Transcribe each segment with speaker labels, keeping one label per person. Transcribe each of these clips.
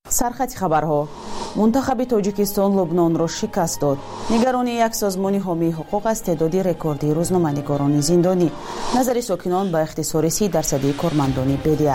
Speaker 1: سرخط خبرها. منتخب تاجیکستان لبنان را شکست داد. نگرانی یک سازمان حامی حقوق از تعداد رکوردی روزنامه‌نگاران زندانی. نظر ساکنان به اختصار 30% کارمندان بدیه.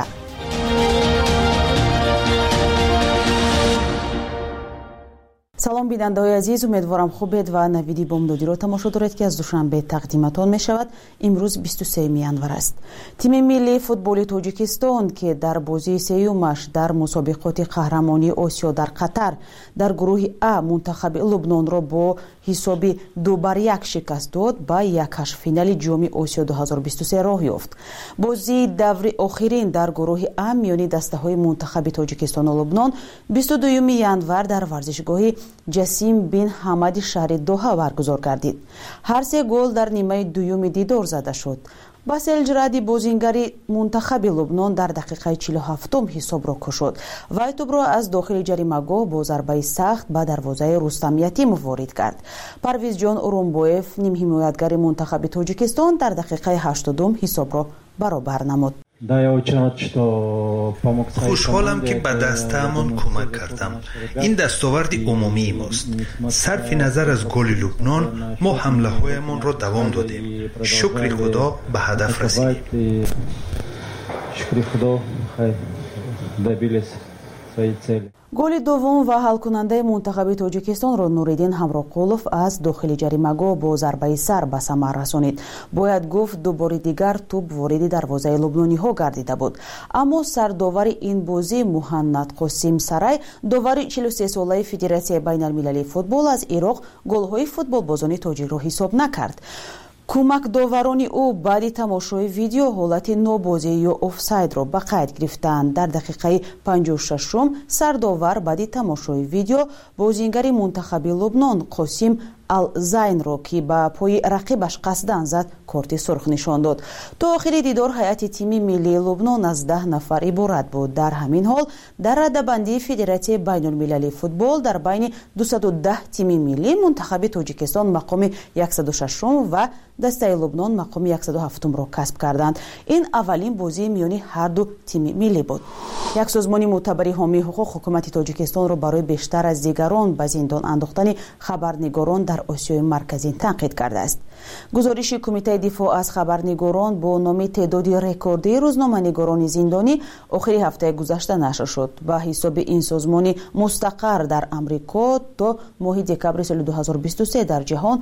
Speaker 1: سلام بیننده‌های عزیز، امیدوارم خوبید و نویدی بامدادی را تماشا دارید که از دوشنبه تقدیمتان می شود. امروز 23 ینور است. تیم ملی فوتبال تاجیکستان که در بازی سیومش در مسابقات قهرمانی آسیا در قطر در گروه ا منتخب لبنان را با حساب 2-1 شکست داد، با یک فینال جام آسیا 2023 راه یافت. بازی دور آخرین در گروه ا میان دسته‌های منتخب تاجیکستان و لبنان 22 ینور در ورزشگاه جسیم بن حمد شهر دوحه برگزار گردید. هر سه گل در نیمه دوم دیدار زده شد. باسل جرادی بازیگری منتخب لبنان در دقیقه 47 حساب را کشید و توپ را از داخل جریمه‌گاه با ضربه سخت به دروازه رستم یتیم وارد کرد. پرویز جان اورونبویف نیم حمایتگر منتخب تاجیکستان در دقیقه 80 حساب را برابر نمود.
Speaker 2: خوشحالم که به دسته‌مان کمک کردم. این دستاورد عمومی ماست. صرف نظر از گل لبنان، ما حمله هایمان را دوام دادیم. شکر خدا به هدف رسیدیم.
Speaker 1: گل دوم و حل کننده منتخب تاجیکستان را نوریدین همراقولوف از داخل جریمه‌گاه با ضربه سر به ثمر رسانید. باید گفت دو بار دیگر توپ وارد دروازه لبنانی‌ها گردیده بود، اما سرداور این بازی محمد قاسم سرای، داور 43 ساله فدراسیون بین‌المللی فوتبال از عراق، گل‌های فوتبالبازان تاجیک را حساب نکرد. کمک داورانی او بعد تماشای ویدیو حالت نابازی یا آفساید را به قید گرفتند. در دقیقه 56 سرداور بعد تماشای ویدیو بازیگر منتخب لبنان قاسم الزین را که به پای رقیبش قصداً زد کارت سرخ نشان داد. تا آخر دیدار هیئت تیم ملی لبنان از 10 نفر عبارت بود. در همین حال در رده‌بندی فدراسیون بین‌المللی فوتبال در بین 210 تیم ملی منتخب تاجیکستان مقام 106 و دسته لبنان مقام 107 را کسب کردند. این اولین بازی میان هر دو تیم ملی بود. یک سازمان معتبر حامی حقوق حکومت تاجیکستان را برای بیشتر از دیگران به زندان انداختن خبرنگاران در آسیای مرکزی تنقید کرده است. گزارش کمیته دفاع از خبرنگاران با نام تعداد رکوردی روزنامه‌نگاران زندانی آخر هفته گذشته نشر شد. به حساب این سازمان مستقر در آمریکا تا ماه دکمبر سال 2023 در جهان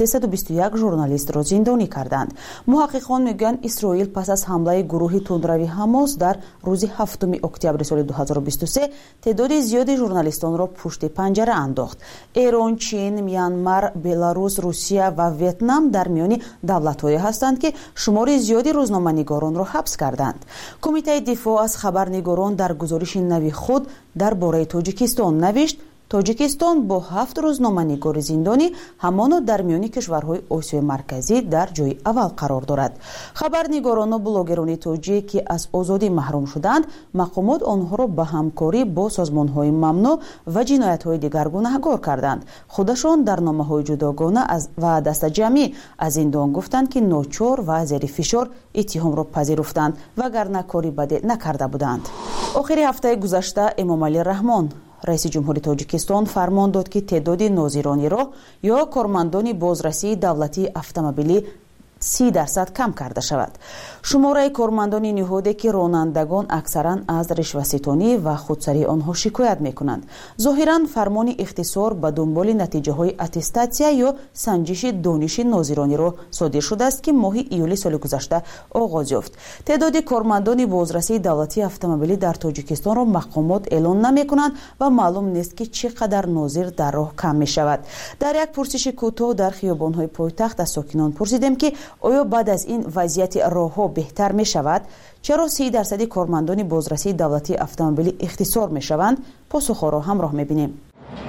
Speaker 1: 321 ژورنالیست را زندانی کردند. محققان میگن اسرائیل پس از حمله گروه تندروی حماس در روز 7 اکتبر سال 2023 تعداد زیادی ژورنالیستان را پشت پنجره انداخت. ایران، چین، میانمار، بلاروس، روسیه و ویتنام در میان دولت‌هایی هستند که شمار زیادی روزنامه‌نگاران را حبس کردند. کمیته دفاع از خبرنگاران در گزارش نوی خود درباره تاجیکستان نوشت: تاجیکستان با 7 روزنامه‌نگار زندانی همان در میان کشورهای آسیای مرکزی در جای اول قرار دارد. خبرنگاران و بلاگران تاجیک که از آزادی محروم شدند، مقامات آنها را به همکاری با سازمان‌های ممنوع و جنایت‌های دیگر گناهکار کردند. خودشان در نامه‌های جداگانه و دست جمعی از زندان گفتند که ناچار و زیر فشار اتهام را پذیرفتند وگرنه کاری بدی نکرده بودند. آخر هفته گذشته امام علی رحمان رئیس جمهوری تاجیکستان فرمان داد که تعداد ناظران راه یا کارمندان بازرسی دولتی اتومبیلی 30% کم کرده شود. شماره کارمندان نهاده که رانندگان اکثرا از رشوه‌ستانی و خودسری آنها شکایت میکنند. ظاهرا فرمان اختصار به دنبال نتیجه های اتستاسیا یا سنجش دانش ناظرانی را صادر شده است که ماه ایول سال گذشته آغاز یافت. تعداد کارمندان بازرسی دولتی اتومبیلی در تاجیکستان را مقامات اعلام نمیکنند و معلوم نیست که چقدر ناظر در راه کم می شود. در یک پرسش کوتاه در خیابان‌های پایتخت از ساکنان پرسیدیم که آیا بعد از این وضعیت راه‌ها بهتر می شود؟ چرا 30% کارمندان بازرسی دولتی اتومبیلی اختصار می شوند؟ پاسخ را همراه می بینیم.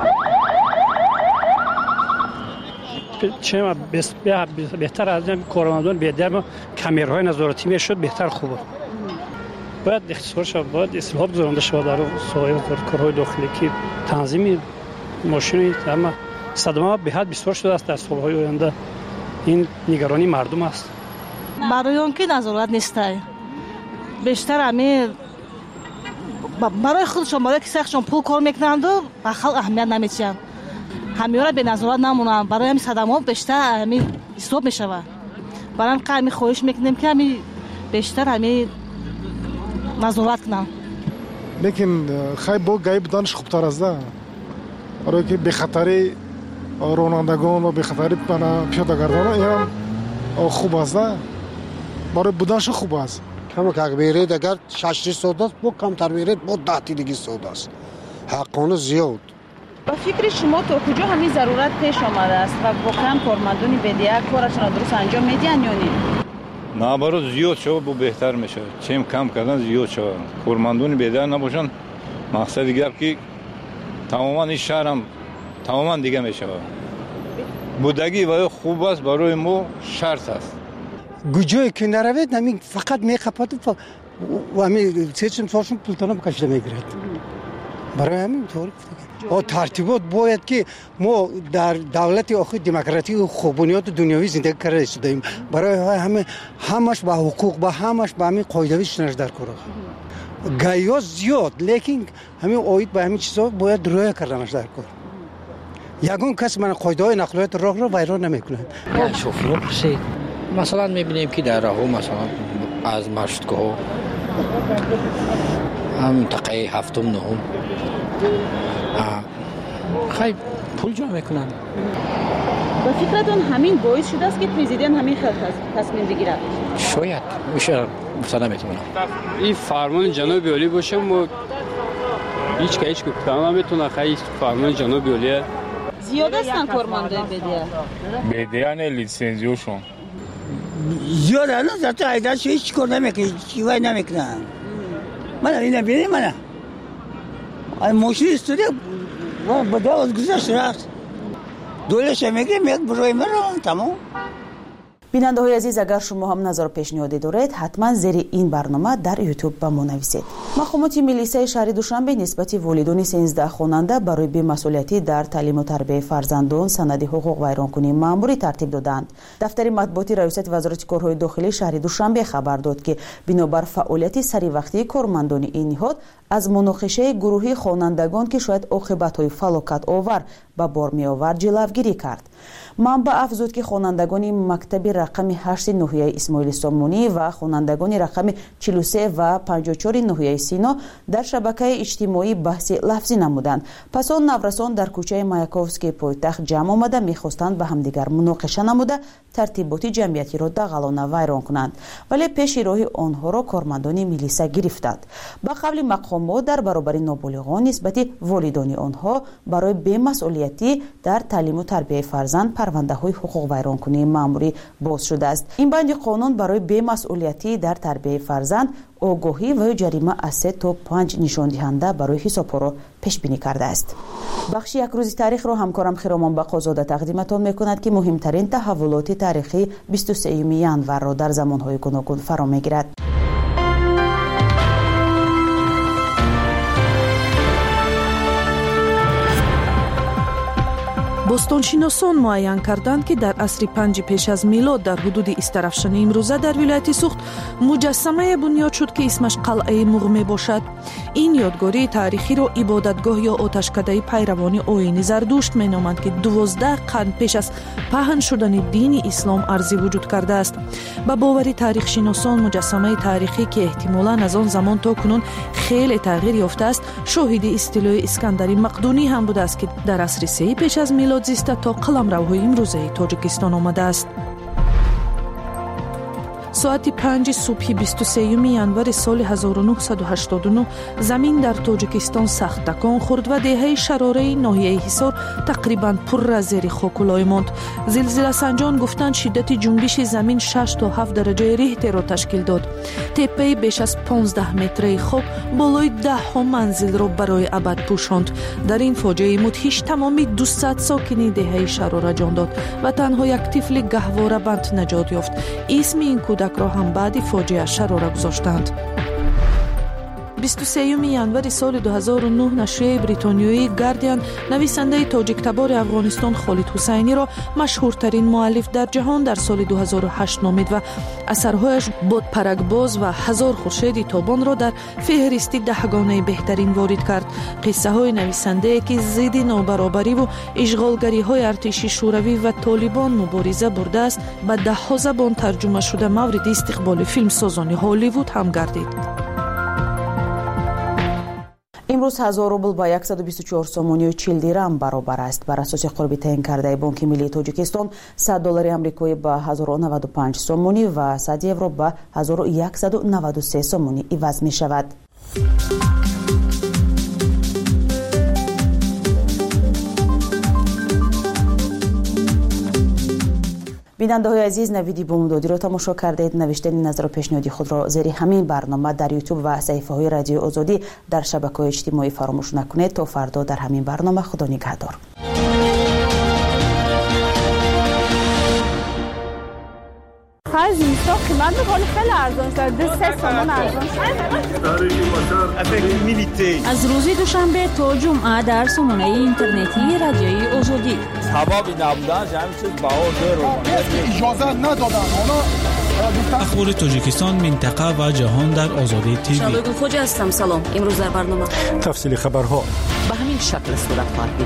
Speaker 3: چه بهتر از این کارمندان بهتر کامرهای نظارتی میشد بهتر خوب بود. باید اختصار شود، باید اصلاحات گذرانده شود در سایر کارهای داخلی که تنظیم ماشین اما صدمه به حد بسیار شده است در سالهای آینده. این نگرانی مردم است.
Speaker 4: برای اون که نظارت نیست بیشتر همه برای خودشون برای کسایشون پول کار میکنند و به خلق اهمیت نمیدن. همیشه به نظارت نمونن. برای همین صدمات بیشتر همین حساب میشود. برای همین خواهش میکنیم که همین بیشتر همین نظارت کنن.
Speaker 5: لیکن خیلی با گایب دانش خوبتر است ده. برای که به خطری رانندگان و به خطری پیاده‌گردان این خوب است ده. برای بودنش خوب است.
Speaker 6: کم که بیرید اگر 6 سود است با کمتر بیرید با 10 دیگه سود است. حقانه زیاد.
Speaker 1: با فکر شما تا کجا همین ضرورت پیش آمده است و واقعا کارمندان بدیه کارشون درست انجام میدن یا نه؟
Speaker 7: نه برای زیاد شو بو بهتر میشه. چیم کم کردن زیاد شو. کارمندان بدیه نباشن مقصد دیگر که تماما این شهرم تماما دیگه میشه. بودگی و خوب است برای ما شرط است.
Speaker 6: گوجوی که نروید همین فقط میخپاد و همین سیستم سوشون پولتانا بکشیده میگیرد. برای همین طور و ترتیبات باید که ما در دولت آخر دموکراتی و خوبونیات دنیوی زندگی کرده شدیم. برای همش با حقوق با همش با همین قاعده‌اش در کار. گایاز زیاد لیکن همین اوید با همین چیزا باید رعایت کردنش در کار. یگان کس من قاعده‌های نقلیات راه را ویران نمیکنه.
Speaker 8: شوفیرو پرسید. مثلا میبینیم که در راهو مثلا از مشتگاه هم منطقه هفتم نهم خیلی پول جمع میکنن.
Speaker 1: با فکرتون همین باعث شده است که پرزیدنت همین خیلی تصمیم بگیرد؟
Speaker 8: شاید میشه مثلا میتونم
Speaker 9: این فرمان جناب عالی باشه و هیچ که هیچ کدام نمیتونه خیلی فرمان جناب عالی
Speaker 1: زیاد هستن کارمندای بدیه
Speaker 10: نه لیسانسیوشون
Speaker 11: زیاد هستن زیاد ایدهش هیچ کار نمیکنه چیوی نمیکنن. من این نبینیم من ماشین استوری بده از گذشت رفت دولش میگیم یک بروی من تمام.
Speaker 1: بیننده های عزیز اگر شما هم نظر پیشنهادی دارید حتما زیر این برنامه در یوتیوب به ما نویسید. مقامات ملیسای شهر دوشنبه نسبت والیدان 13 خواننده برای بی‌مسئولیتی در تعلیم و تربیت فرزندان سند حقوق ویرانکنی مأموری ترتیب دادند. دفتر مطبوعاتی ریاست وزارت کارهای داخلی شهر دوشنبه خبر داد که بنابر فعالیت سری وقتی کارمندان این نهاد از مناقشه گروهی خوانندگان که شاید عاقبت‌های فلاکت آور به بار می‌آورد جلوگیری کرد. منبع افزود که خوانندگان مکتب رقم 8 ناحیه اسماعیل سامونی و خوانندگان رقم 43 و 54 ناحیه سینا در شبکه اجتماعی بحث لفظی نمودند. پس آن نورسان در کوچه مایاکوفسکی پایتخت جمع آمده می‌خواستند به همدیگر مناقشه نموده ترتیبات جمعیتی را دغلانه ویران کنند، ولی پیش راه آنها را کارمندان میلیسا گرفتند. با قول مقامات در برابر نابالغان نسبت والیدان آنها برای بی‌مسئولیتی در تعلیم و تربیت فرزند پرونده‌های حقوق ویرانکنی مأموری باز شده است. این بند قانون برای بی‌مسئولیتی در تربیت فرزند آگاهی و جریمه از 3 تا 5 نشان دهنده برای حساب‌ها را پیش بینی کرده است. بخش یک روزی تاریخ را همکارم خیرامان بقازاده تقدیمتان می‌کند که مهمترین تحولات تاریخی 23 ینور را در زمان‌های گوناگون فرا می‌گیرد.
Speaker 12: бостоншиносон муайян карданд ки дар асри 5 пеш аз милод дар ҳудуди истарафшани имрӯза дар вилояти сухт муҷассамае бунёд шуд ки исмаш қалъаи муғ мебошад. ин ёдгории таърихиро ибодатгоҳ ё оташкадаи пайравони оини зардушт меноманд ки 12 қарн пеш аз паҳн шудани дини ислом арзӣ вуҷуд кардааст. ба бовари таърихшиносон муҷассамаи таърихӣ ки эҳтимолан аз он замон то кунун хеле тағйир ёфтааст шоҳиди истилои искандари мақдунӣ ҳам будааст ки дар асри 3 пеш аз милод зиста то қаламравҳои имрӯзаи тоҷикистон омадааст. соати 5 субҳи 23 январи соли 1989 замин дар тоҷикистон сахт такон хӯрд ва деҳаи шарораи ноҳияи ҳисор тақрибан пурра зери хокулой монд. зилзиласанҷон гуфтанд шиддати ҷунбиши замин 6 то 7 дараҷаи рихтерро ташкил дод. теппаи беш аз 15 метраи хоб болои 10 манзилро барои абад пӯшонд. дар ин фоҷиаи мудҳиш тамоми 200 сокини деҳаи шарора ҷон дод ва танҳо як тифли гаҳворабанд наҷот ёфт. исми ин кӯдакро ҳам баъди фоҷиа шарора гузоштанд. 23 январи соли 2009 نشریه بریتانیایی گاردین نویسنده تاجیک تبار افغانستان خالد حسینی را مشهورترین مؤلف در جهان در سال 2008 نامید و اثرهایش بود پرکباز و هزار خورشید تابان را در فهرست دهگانه بهترین وارد کرد. قصه های نویسنده که ضد نابرابری و اشغالگری های ارتش شوروی و طالبان مبارزه برده است به ده ها زبان ترجمه شده مورد استقبال فیلم سازان هالیوود هم گردید.
Speaker 1: امروز 1000 روبل با 124 سومونی و 40 درم برابر است. بر اساس قربی تعیین کرده بانک ملی تاجیکستان 100 دلار آمریکایی با 1095 سومونی و 100 یورو با 1193 سومونی عوض می شود. بیننده های عزیز، نویدی بومدادی را تماشا کردید. نوشتن نظر و پیشنهادی خود را زیر همین برنامه در یوتیوب و صفحه های رادیو آزادی در شبکه‌های اجتماعی فراموش نکنید. تا فردا در همین برنامه، خدا نگهدار.
Speaker 10: خرج نیستا قیمت بکنی خیلی ارزان شد. 3 سومون ارزان شد.
Speaker 13: از روز دوشنبه تا جمعه در سامانه اینترنتی رادیوی آزادی.
Speaker 14: سبب نبودن همین چیز بهار
Speaker 15: اجازه ندادن.
Speaker 16: اخبار تاجیکستان، منطقه و جهان در آزادی تیوی.
Speaker 13: شبگون خوجه هستم. سلام. امروز در برنامه
Speaker 15: تفصیل خبرها
Speaker 13: به همین شکل صورت خواهد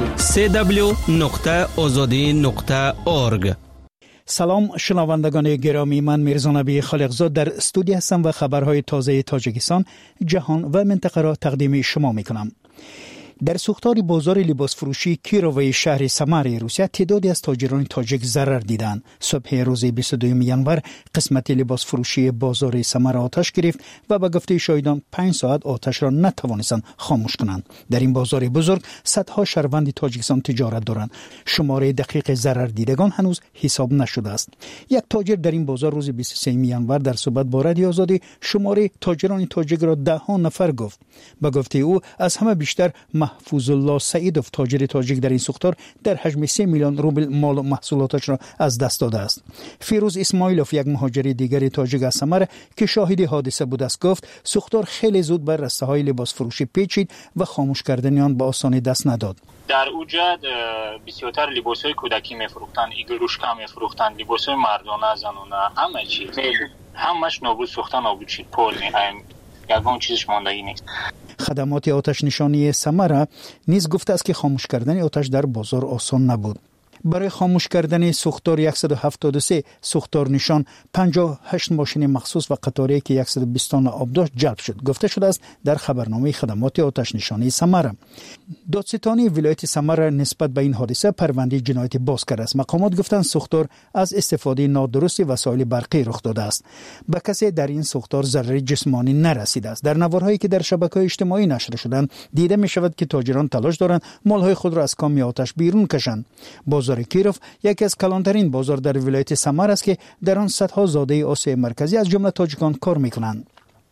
Speaker 16: گرفت. www.azadi.org.
Speaker 17: سلام شنوندگان گرامی، من میرزا نبی خالقزاد در استودیو هستم و خبرهای تازه تاجیکستان، جهان و منطقه را تقدیم شما میکنم. در سوختار بازار لباس فروشی کیروی شهر سمر روسیه تعدادی از تاجران تاجیک ضرر دیدند. صبح روز 22 ینور قسمت لباس فروشی بازار سمر آتش گرفت و به گفته شاهدان 5 ساعت آتش را نتوانستند خاموش کنند. در این بازار بزرگ صدها شهروند تاجیکستان تجارت دارند. شماره دقیق ضرر دیدگان هنوز حساب نشده است. یک تاجر در این بازار روز 23 ینور در صحبت با رادیو آزادی شماره تاجران تاجیک را 10 نفر گفت. به گفته او از همه بیشتر محفوظ الله سعیدوف تاجر تاجیک در این سوختار در حجم 3 میلیون روبل مال و محصولاتش را از دست داده است. فیروز اسماعیلوف یک مهاجر دیگر تاجیک از سمر که شاهد حادثه بود است گفت سوختار خیلی زود بر رسته‌های لباس فروشی پیچید و خاموش کردن آن به آسانی دست نداد.
Speaker 18: در اوجا بسیارتر لباس‌های کودکی می‌فروختند، ایگلوشکا می‌فروختند، لباس‌های مردانه زنانه، همه چی همش نابود سوختن، نابود شد. پول می‌خوایم یگان چیزش ماندگی نیست.
Speaker 17: خدمات آتش نشانی سمره نیز گفته است که خاموش کردن آتش در بازار آسان نبود. برای خاموش کردن سوختار 173 سوختار نشان 58 ماشین مخصوص و قطاری که 120 تن آب داشت جلب شد. گفته شده است در خبرنامه خدمات آتش نشانی سمره. دادستانی ولایت سمره نسبت به این حادثه پرونده جنایتی باز کرده است. مقامات گفتند سوختار از استفاده نادرست وسایل برقی رخ داده است. به کسی در این سوختار ضرری جسمانی نرسیده است. در نوارهایی که در شبکه‌های اجتماعی نشر شدند دیده می شود که تاجران تلاش دارند مالهای خود را از کام آتش بیرون کشند. بازار کیروف یکی از کلانترین بازار در ولایت سمر است که در آن صدها زاده آسیای مرکزی از جمله تاجیکان کار میکنند.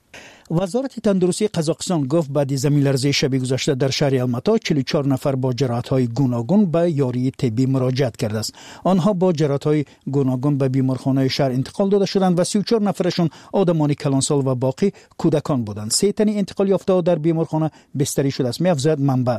Speaker 17: وزارت تندرستی قزاقستان گفت بعد از زمین لرزه شب گذشته در شهر الماتا 44 نفر با جراحت‌های گوناگون به یاری طبی مراجعت کرده است. آنها با جراحت‌های گوناگون به بیمارخانه شهر انتقال داده شدند و 34 نفرشون آدمان کلانسال و باقی کودکان بودند. 3 تن انتقال یافته در بیمارخانه بستری شده است، می‌افزاید منبع.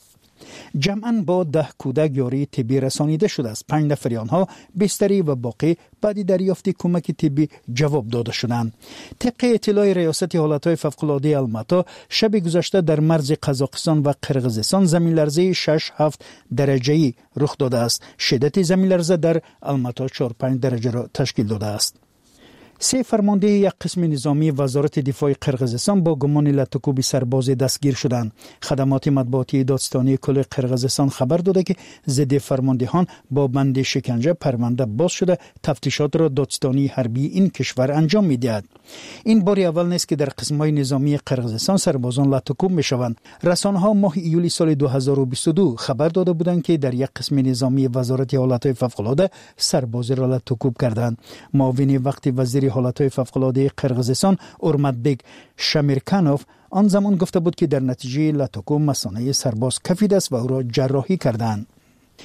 Speaker 17: جمعاً با 10 کودک یاری طبی رسانیده شده است. 5 نفر آنها بستری و باقی بعد دریافت کمک طبی جواب داده شدند. طبق اطلاع ریاست حالتهای فوق‌العاده الماتا شب گذشته در مرز قزاقستان و قرقیزستان زمین لرزه 6.7 درجه‌ای رخ داده است. شدت زمین لرزه در الماتا 4.5 درجه را تشکیل داده است. 3 فرمانده یک قسم نظامی وزارت دفاع قرقیزستان با گمان لطکوب سرباز دستگیر شدند. خدمات مطبوعاتی دادستانی کل قرقیزستان خبر داده که ضد فرماندهان با بند شکنجه پرونده باز شده تفتیشات را دادستانی حربی این کشور انجام می‌دهد. این بار اول نیست که در قسم‌های نظامی قرقیزستان سربازان لطکوب می‌شوند. رسانه‌ها ماه ایولی سال 2022 خبر داده بودند که در یک قسم نظامی وزارت حالتهای فوق‌العاده سرباز را لطکوب کردند. معاون وقت وزیر حالتهای فوق‌العاده قرقیزستان اورمدبگ شمیرکانوف آن زمان گفته بود که در نتیجه لطکوب مثانه سرباز کفیده است و او را جراحی کردند.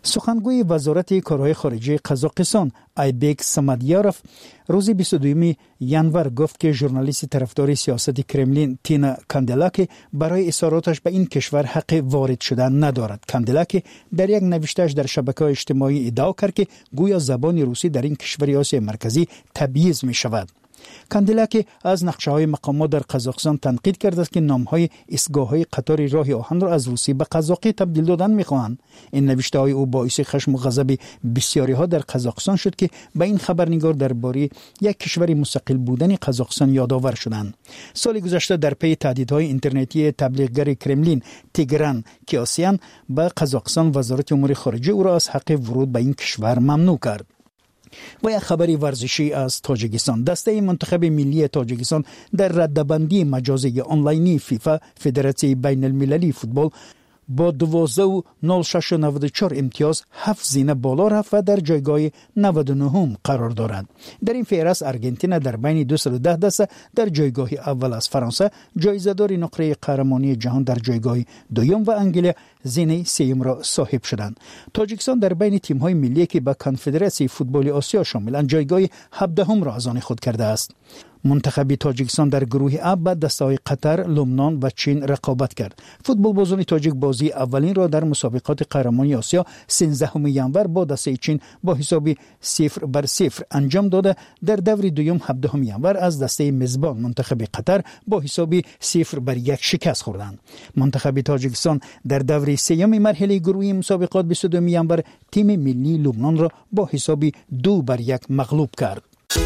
Speaker 17: سخنگوی وزارت کارهای خارجه قزاقستان ایبک سمدیاروف روز 22 ژانویه گفت که ژورنالیست طرفدار سیاست کرملین تینا کاندلاکی برای اظهاراتش به این کشور حق وارد شدن ندارد. کاندلاکی در یک نوشته‌اش در شبکه‌های اجتماعی ادعا کرد که گویا زبان روسی در این کشور آسیا مرکزی تبعیض می شود. کاندلاکی از نقشه‌های مقامات در قزاقستان تنقید کرده است که نام‌های ایستگاه‌های قطار راه آهن را از روسی به قزاقی تبدیل دادن می‌خواهند. این نوشته‌های او باعث خشم و غضب بسیاری‌ها در قزاقستان شد که به این خبرنگار درباره یک کشور مستقل بودن قزاقستان یادآور شدند. سال گذشته در پی تهدیدهای اینترنتی تبلیغگر کرملین تیگران کیاسیان به قزاقستان وزارت امور خارجه او را از حق ورود به این کشور ممنوع کرد. و یک خبری ورزشی از تاجیکستان. دسته منتخب ملی تاجیکستان در رده‌بندی مجازی آنلاینی فیفا فدراسیون بین المللی فوتبال با 12.0694 امتیاز 7 زینه بالا رفت و در جایگاه 99 قرار دارد. در این فهرست آرژانتین در بین 210 دسته در جایگاه اول از فرانسه جایزه‌دار نقره قهرمانی جهان در جایگاه دوم و انگلیس زینه سوم را صاحب شدند. تاجیکستان در بین تیم‌های ملی که به کنفدراسیون فوتبال آسیا شاملند جایگاه 17 را از آن خود کرده است. منتخب تاجیکستان در گروه A با دسته‌های قطر، لبنان و چین رقابت کرد. فوتبال بازان تاجیک بازی اولین را در مسابقات قهرمانی آسیا 13 ژانویه با دسته چین با حساب 0-0 انجام داده. در دور دوم 17 ژانویه از دسته میزبان منتخب قطر با حساب 0-1 شکست خوردند. منتخب تاجیکستان در دور سوم مرحله گروهی مسابقات 22 ژانویه تیم ملی لبنان را با حساب 2-1 مغلوب کرد.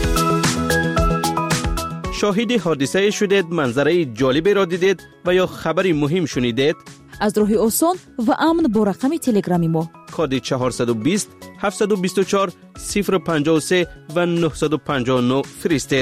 Speaker 19: شاهد حادثه شدید، منظره جالبی را دیدید و یا خبری مهم شنیدید؟
Speaker 13: از راه آسان و امن با رقم تلگرامی ما
Speaker 19: کد 420 724 053 و 959 فرستید.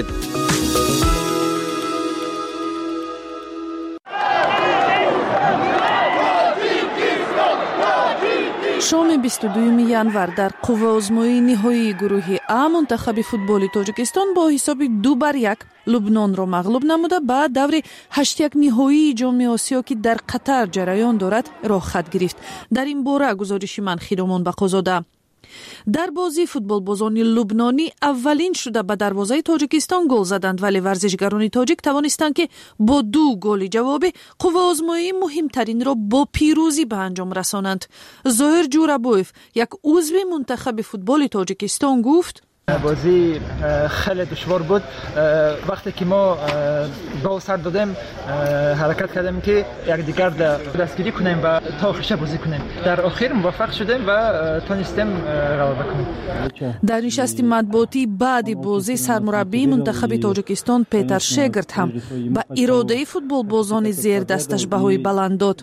Speaker 12: شام 22 ژانویه در قوه‌آزمایی نهایی گروه A منتخب فوتبال تاجیکستان با حساب 2-1 لبنان را مغلوب نموده بعد دور 8-1 نهایی جام آسیا که در قطر جریان دارد راه خط گرفت. در این باره گزارش من خیرمان بقازاده. در بازی فوتبال بازان لبنانی اولین شده به دروازه تاجیکستان گل زدند، ولی ورزشگران تاجیک توانستند که با 2 گل جوابی قوه‌آزمایی مهمترین را با پیروزی به انجام رسانند. ظاهر جورابویف یک عضو منتخب فوتبال تاجیکستان گفت
Speaker 20: بازی خیلی دشوار بود. وقتی که ما گل سر دادیم حرکت کردیم که یکدیگر دستگیری کنیم و تا آخرش بازی کنیم. در آخر موفق شدیم و تونستیم غلبه کنیم.
Speaker 12: در نشست مطبوعاتی بعد بازی سرمربی منتخب تاجیکستان پیتر شگرت هم با اراده فوتبال بازان زیر دستش بهای بلند داد.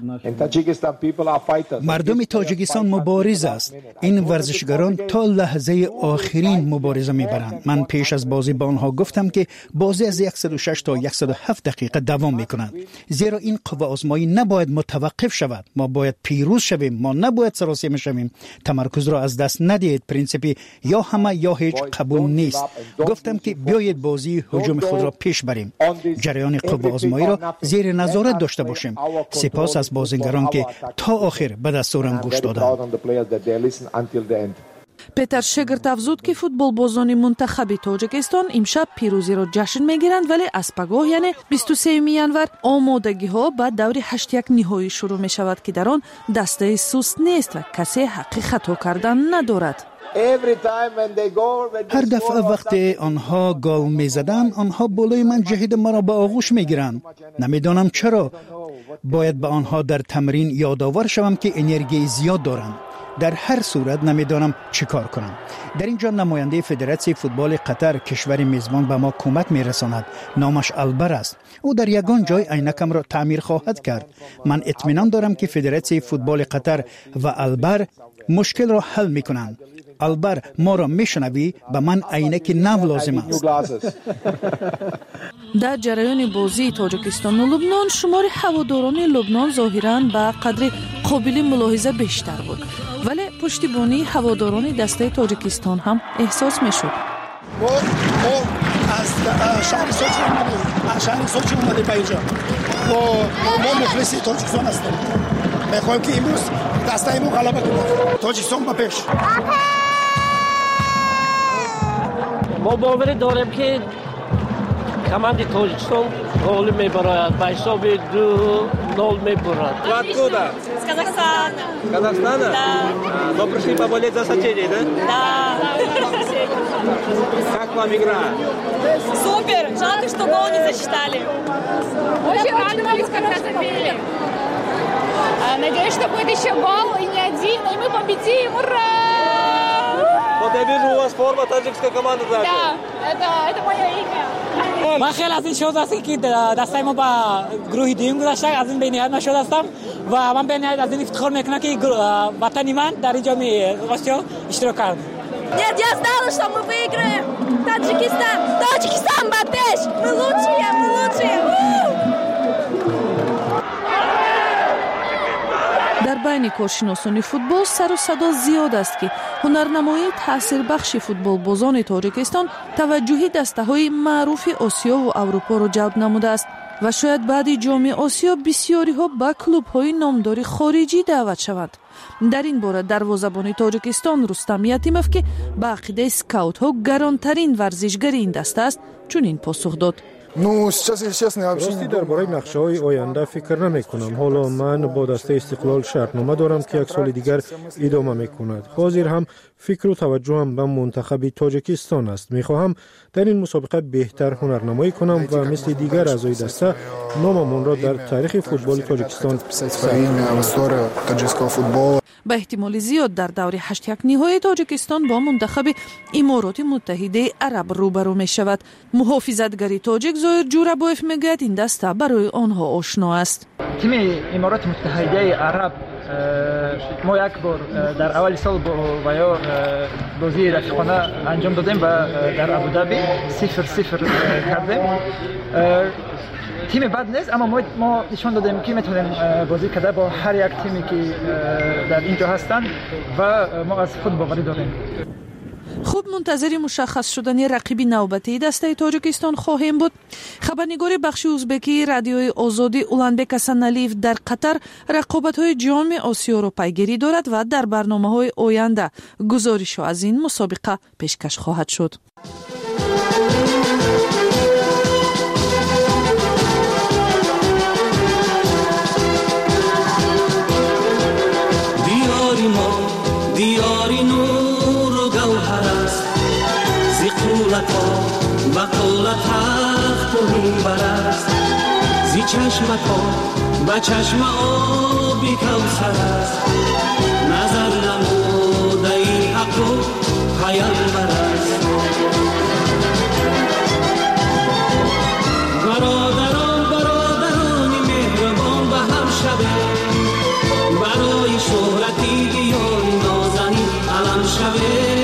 Speaker 17: مردم تاجیکستان مبارز است. این ورزشگران تا لحظه آخرین مبارزه میبرند. من پیش از بازی با آنها گفتم که بازی از 106 تا 107 دقیقه دوام میکنند، زیرا این قوه آزمایی نباید متوقف شود. ما باید پیروز شویم، ما نباید سراسیمه شویم. تمرکز را از دست ندهید. پرینسیپی یا همه یا هیچ قبول نیست. گفتم که بیایید بازی هجوم خود را پیش بریم، جریان قوه آزمایی را زیر نظارت داشته باشیم. سپاس از بازیگران که تا آخر به دستورم گوش دادند.
Speaker 12: پیتر شگرت افزود که فوتبال بازان منتخب تاجیکستان امشب پیروزی را جشن میگیرند، ولی از پگاه یعنی 23 ژانویه آمادگی ها به دور 8-1 نهایی شروع می شود که در آن دسته سست نیست و کسی حق خطا کردن ندارد.
Speaker 17: هر دفعه وقتی آنها گل میزدند آنها بالای من جهید مرا به آغوش میگیرند. نمیدانم چرا. باید به آنها در تمرین یادآور شوم که انرژی زیاد دارند. در هر صورت نمیدانم چی کار کنم. در اینجا نماینده فدراسیون فوتبال قطر کشور میزبان به ما کمک میرساند. نامش البر است. او در یگان جای عینکم را تعمیر خواهد کرد. من اطمینان دارم که فدراسیون فوتبال قطر و البر مشکل را حل میکنند. البر ما را میشنوی؟ به من عینک نو لازم است.
Speaker 12: در جریان بازی تاجیکستان و لبنان شمار هواداران لبنان ظاهراً به قدر قابل ملاحظه بیشتر بود، ولی پشتیبانی هواداران دسته تاجیکستان هم احساس میشد.
Speaker 15: ما از شهر سوچی اومدیم به اینجا. ما مخلص تاجیکستان هستیم. میخوایم که امروز دستایمون غلبه کنیم. تاجیکستان به پیش.
Speaker 21: ما باور داریم که کماند تاجیکستان غالب میبراید به حساب 2-0 میبرد.
Speaker 22: Откуда?
Speaker 10: С Казахстана.
Speaker 22: Казахстана?
Speaker 10: Да.
Speaker 22: Вы пришли поболеть за соседей, да?
Speaker 10: Да.
Speaker 22: Как вам игра?
Speaker 10: Супер. Жалко, что гол не засчитали.
Speaker 23: Очень радовались, когда забили. Надеюсь, что будет еще гол, и не один, и мы победим. Ура!
Speaker 22: Вот я вижу, у вас форма таджикской команды даже.
Speaker 23: Да, это мое имя.
Speaker 24: من خیلی از این شد است که دستای ما با گروه دوم گذاشته از این بینیت من شده هستم و من بینیت از این افتخار میکنم که وطنی من در جام آسیا اشتراک کرد.
Speaker 10: Нет, я знала, что мы выиграем. Таджикистан. Таджикистан, Бапеш. Мы лучшие, мы лучшие.
Speaker 12: дар байни коршиносони футбол сару садо зиёд аст ки ҳунарнамоии таъсирбахши футболбозони тоҷикистон таваҷҷӯҳи дастаҳои маъруфи осиёву аврупоро ҷалб намудааст ва шояд баъди ҷоми осиё бисёриҳо ба клубҳои номдори хориҷӣ даъват шаванд. дар ин бора дарвозабони тоҷикистон Рустам Ятимов ки ба ақидаи скаутҳо гаронтарин варзишгари ин даста аст чунин посух дод.
Speaker 25: راستی درباره نقشه‌های آینده فکر نمی‌کنم. حالا من با دسته استقلال شرطنامه دارم که یک سال دیگر ادامه می‌کند. حاضر هم فکر و توجهم به منتخب تاجیکستان است. می‌خواهم در این مسابقه بهتر هنرنمایی کنم و مثل دیگر اعضای دسته ناممان را در تاریخ فوتبال تاجیکستان
Speaker 12: به احتمال زیاد در دور 8-1 نهایی تاجیکستان با منتخب امارات متحده عرب روبرو می شود. محافظتگری تاجیک ظاهر جوربایف میگوید این دسته برای آنها آشنا است.
Speaker 20: تیم امارات متحده عرب ما یک بار در اول سال با یا بازی رفیقانه انجام دادیم و در ابودابی 0-0 کردیم. تیم بد نیست اما ما نشان دادیم که میتونیم بازی کرده با هر یک تیمی که در اینجا هستند و ما از خود باوری داریم.
Speaker 12: خوب منتظر مشخص شدن رقیب نوبتی دسته تاجیکستان خواهیم بود. خبرنگار بخش ازبکی رادیوی آزادی اولانبک حسن‌علیف در قطر رقابت‌های جام آسیا را پیگیری دارد و در برنامه‌های آینده گزارش از این مسابقه پیشکش خواهد شد.
Speaker 26: دیاری نور و گوهر است زی قولتا بقول تخت و منبر است زی چشمتا به چشم آبی کوثر است نظر نموده ای حق و پیامبر است برادرانی مهربان به هم شده برای شهرتی بیان نازنین علم شده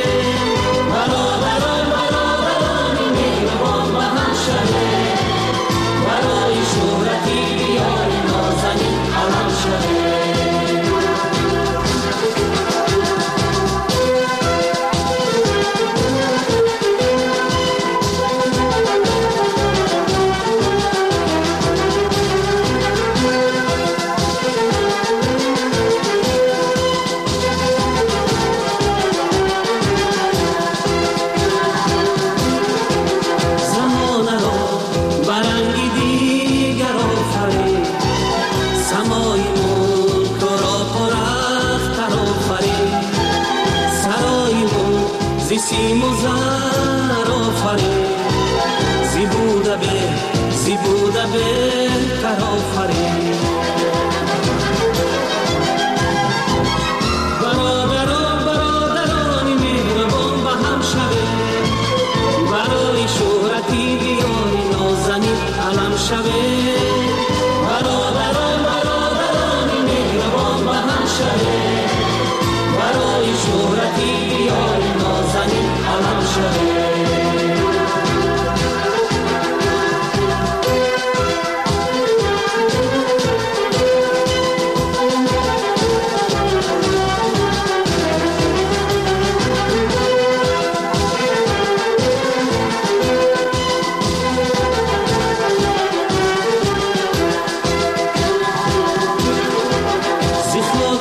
Speaker 26: برادرانی مهربان به هم شده برای شهرتی بیان نازنین علم شده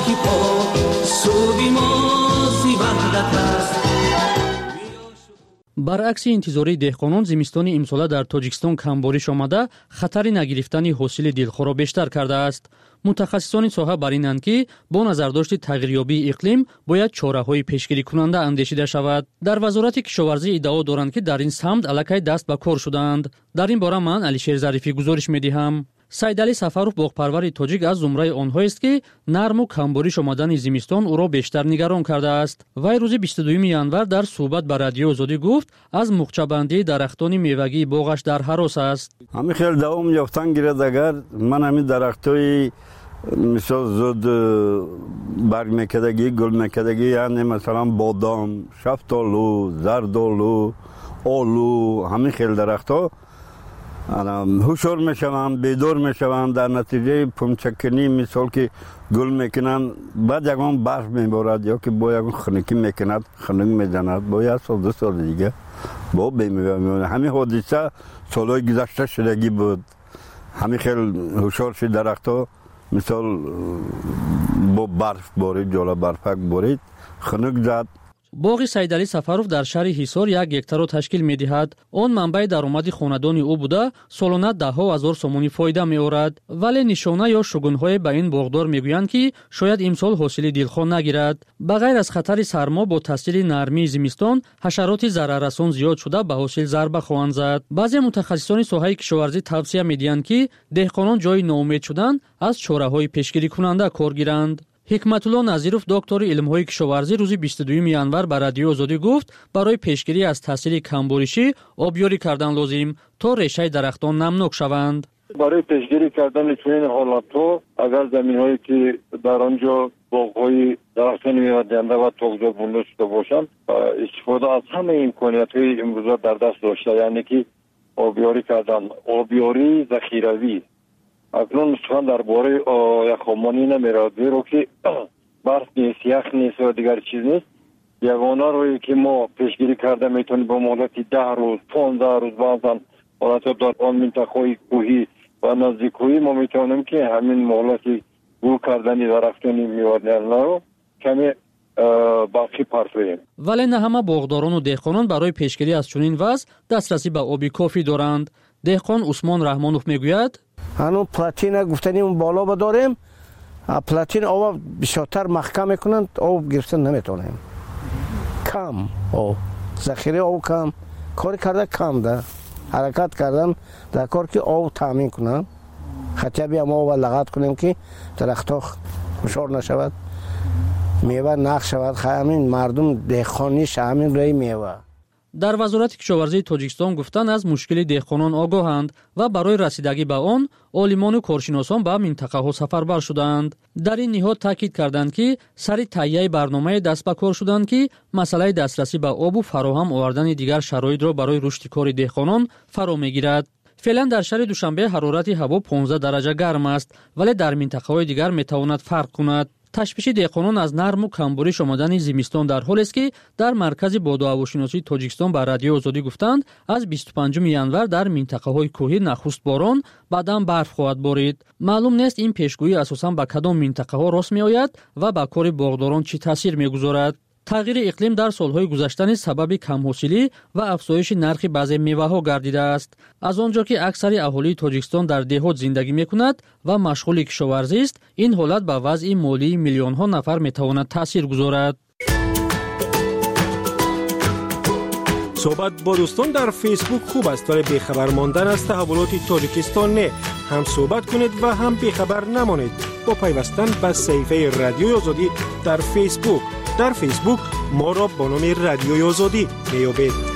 Speaker 26: خاکی پا سودی مازی وحدت است.
Speaker 2: برعکس انتظاری دهقانان زمستانی امسال در تاجیکستان کمبارش آمده خطر نگرفتن حاصل دلخواه را بیشتر کرده است. متخصصان ساحه بر اینند که با نظرداشت تغییریابی اقلیم باید چاره‌های پیشگیری کننده اندیشیده شود. در وزارت کشاورزی ادعا دارند که در این سمت الکی دست به کار شدند. در این باره من علیشیر ظریفی گزارش می‌دهم. سیدعلی سفروف باغپروری تاجیک از زمره آنهایست که نرم و کمبارش آمدن زمستان او را بیشتر نگران کرده است. وی روز 22 ینور در صحبت با رادیو آزادی گفت از مخچه‌بندی درختان میوگی باغش در هراس است.
Speaker 3: همین خیلی دوام یافتن گیرد اگر من همین درختای مثلا زود برگ میکدگی گل میکدگی یعنی مثلا بادام، شفتالو، زردالو، آلو همین خیلی درختها هوشیار میشوند، بیدار میشوند. در نتیجه پمچکنی مثال که گل میکنند بعد یکان برف میبارد یا که با یکان خنکی میکند خنک میزند با یک سال دو سال دیگه با بیمیبارد. همین حادثه سالهای گذشته شدگی بود. همین خیلی هوشیار شد درختها مثال با برف بارید جالا برفک بارید خنک زد.
Speaker 2: باغ سیدعلی سفروف در شهر حصار 1 گکتار را تشکیل می‌دهد. آن منبع درآمد خاندانی او بوده سالانه ده‌ها هزار سومونی فایده می‌آورد. ولی نشانه یا شگون‌های به این باغدار می‌گویند که شاید امسال حاصل دلخواه نگیرد. بغیر از خطر سرما با تاثیر نرمی زمستان حشرات ضرررسان زیاد شده به حاصل ضربه خواهند زد. بعضی متخصصان ساحه کشاورزی توصیه می‌دهند که دهقانان جای ناامید شدن از چاره‌های پیشگیری کننده کار گیرند. حکمتالله نظیروف دکتر علم‌های کشاورزی روز 22 ینور به رادیو آزادی گفت برای پیشگیری از تاثیر کمبارشی آبیاری کردن لازم تا ریشه درختان نمناک شوند.
Speaker 4: برای پیشگیری کردن چنین حالت‌ها اگر زمین‌هایی که در آنجا باغ‌های درختان میوه‌دهنده و تغذیه بونده شده باشند استفاده از همه امکانیت‌های امروزه در دست داشته، یعنی که آبیاری کردن، آبیاری ذخیروی. اکنون سخن درباره یخامانی نمیرود زیرا که برف نیست، یخ نیست و دیگر چیز نیست. یگانه روی که ما پیشگیری کرده میتونیم با مدت 10 روز 15 روز بعضا حالت در آن منطقه‌های کوهی و نزدیک کوهی ما میتونیم که همین مهلت گل کردن درختان میوه‌دهنده رو کمی باقی پرسویم.
Speaker 2: ولی نه همه باغداران و دهقانان برای پیشگیری از چنین وضع دسترسی به آبی کافی دارند. دهقان عثمان رحمانوف میگوید
Speaker 5: هنوز پلاتین گفتنیم بالا بداریم، پلاتین آب بسیارتر محکم میکنند، آب گرفتن نمیتونیم. کم آب ذخیره آب کم کار کرده کم ده حرکت کردن در کار که آب تامین کنن خطیه بیام آب لغت کنیم که درختها فشار نشود میوه نخ شود. همین مردم دهقانیش همین روی میوه.
Speaker 2: در وزارت کشاورزی تاجیکستان گفتند از مشکل دهقانان آگاهند و برای رسیدگی به آن عالمان و کارشناسان به منطقه‌ها سفربر شدند. در این نهاد تاکید کردند که سر تهیه برنامه دست به کار شدند که مسئله دسترسی به آب و فراهم آوردن دیگر شرایط را برای رشد کار دهقانان فرا میگیرد. فعلا در شهر دوشنبه حرارت هوا 15 درجه گرم است ولی در منطقه‌های دیگر میتواند فرق کند. تشویش دهقانان از نرم و کمبارش آمدن زمستان در حالی است که در مرکز باد و هواشناسی تاجیکستان به رادیو آزادی گفتند از 25 ینور در منطقه‌های کوهی نخست باران بعداً برف خواهد بارید. معلوم نیست این پیشگویی اساساً به کدام منطقه‌ها راست می‌آید و به کار باغداران چه تاثیر می‌گذارد. تغییر اقلیم در سالهای گذشته سبب کم‌حاصلی و افزایش نرخ بعضی میوه‌ها گردیده است. از آنجا که اکثر اهالی تاجیکستان در دهات زندگی می‌کند و مشغول کشاورزی است، این حالت به وضع مالی میلیون‌ها نفر می‌تواند تاثیر گذارد.
Speaker 25: صحبت با دوستان در فیسبوک خوب است ولی بیخبر ماندن از تحولات تاجیکستان نه. هم صحبت کنید و هم بیخبر نمانید با پیوستن به صفحه رادیو آزادی در فیسبوک. در فیسبوک ما را با نام رادیو آزادی میابید.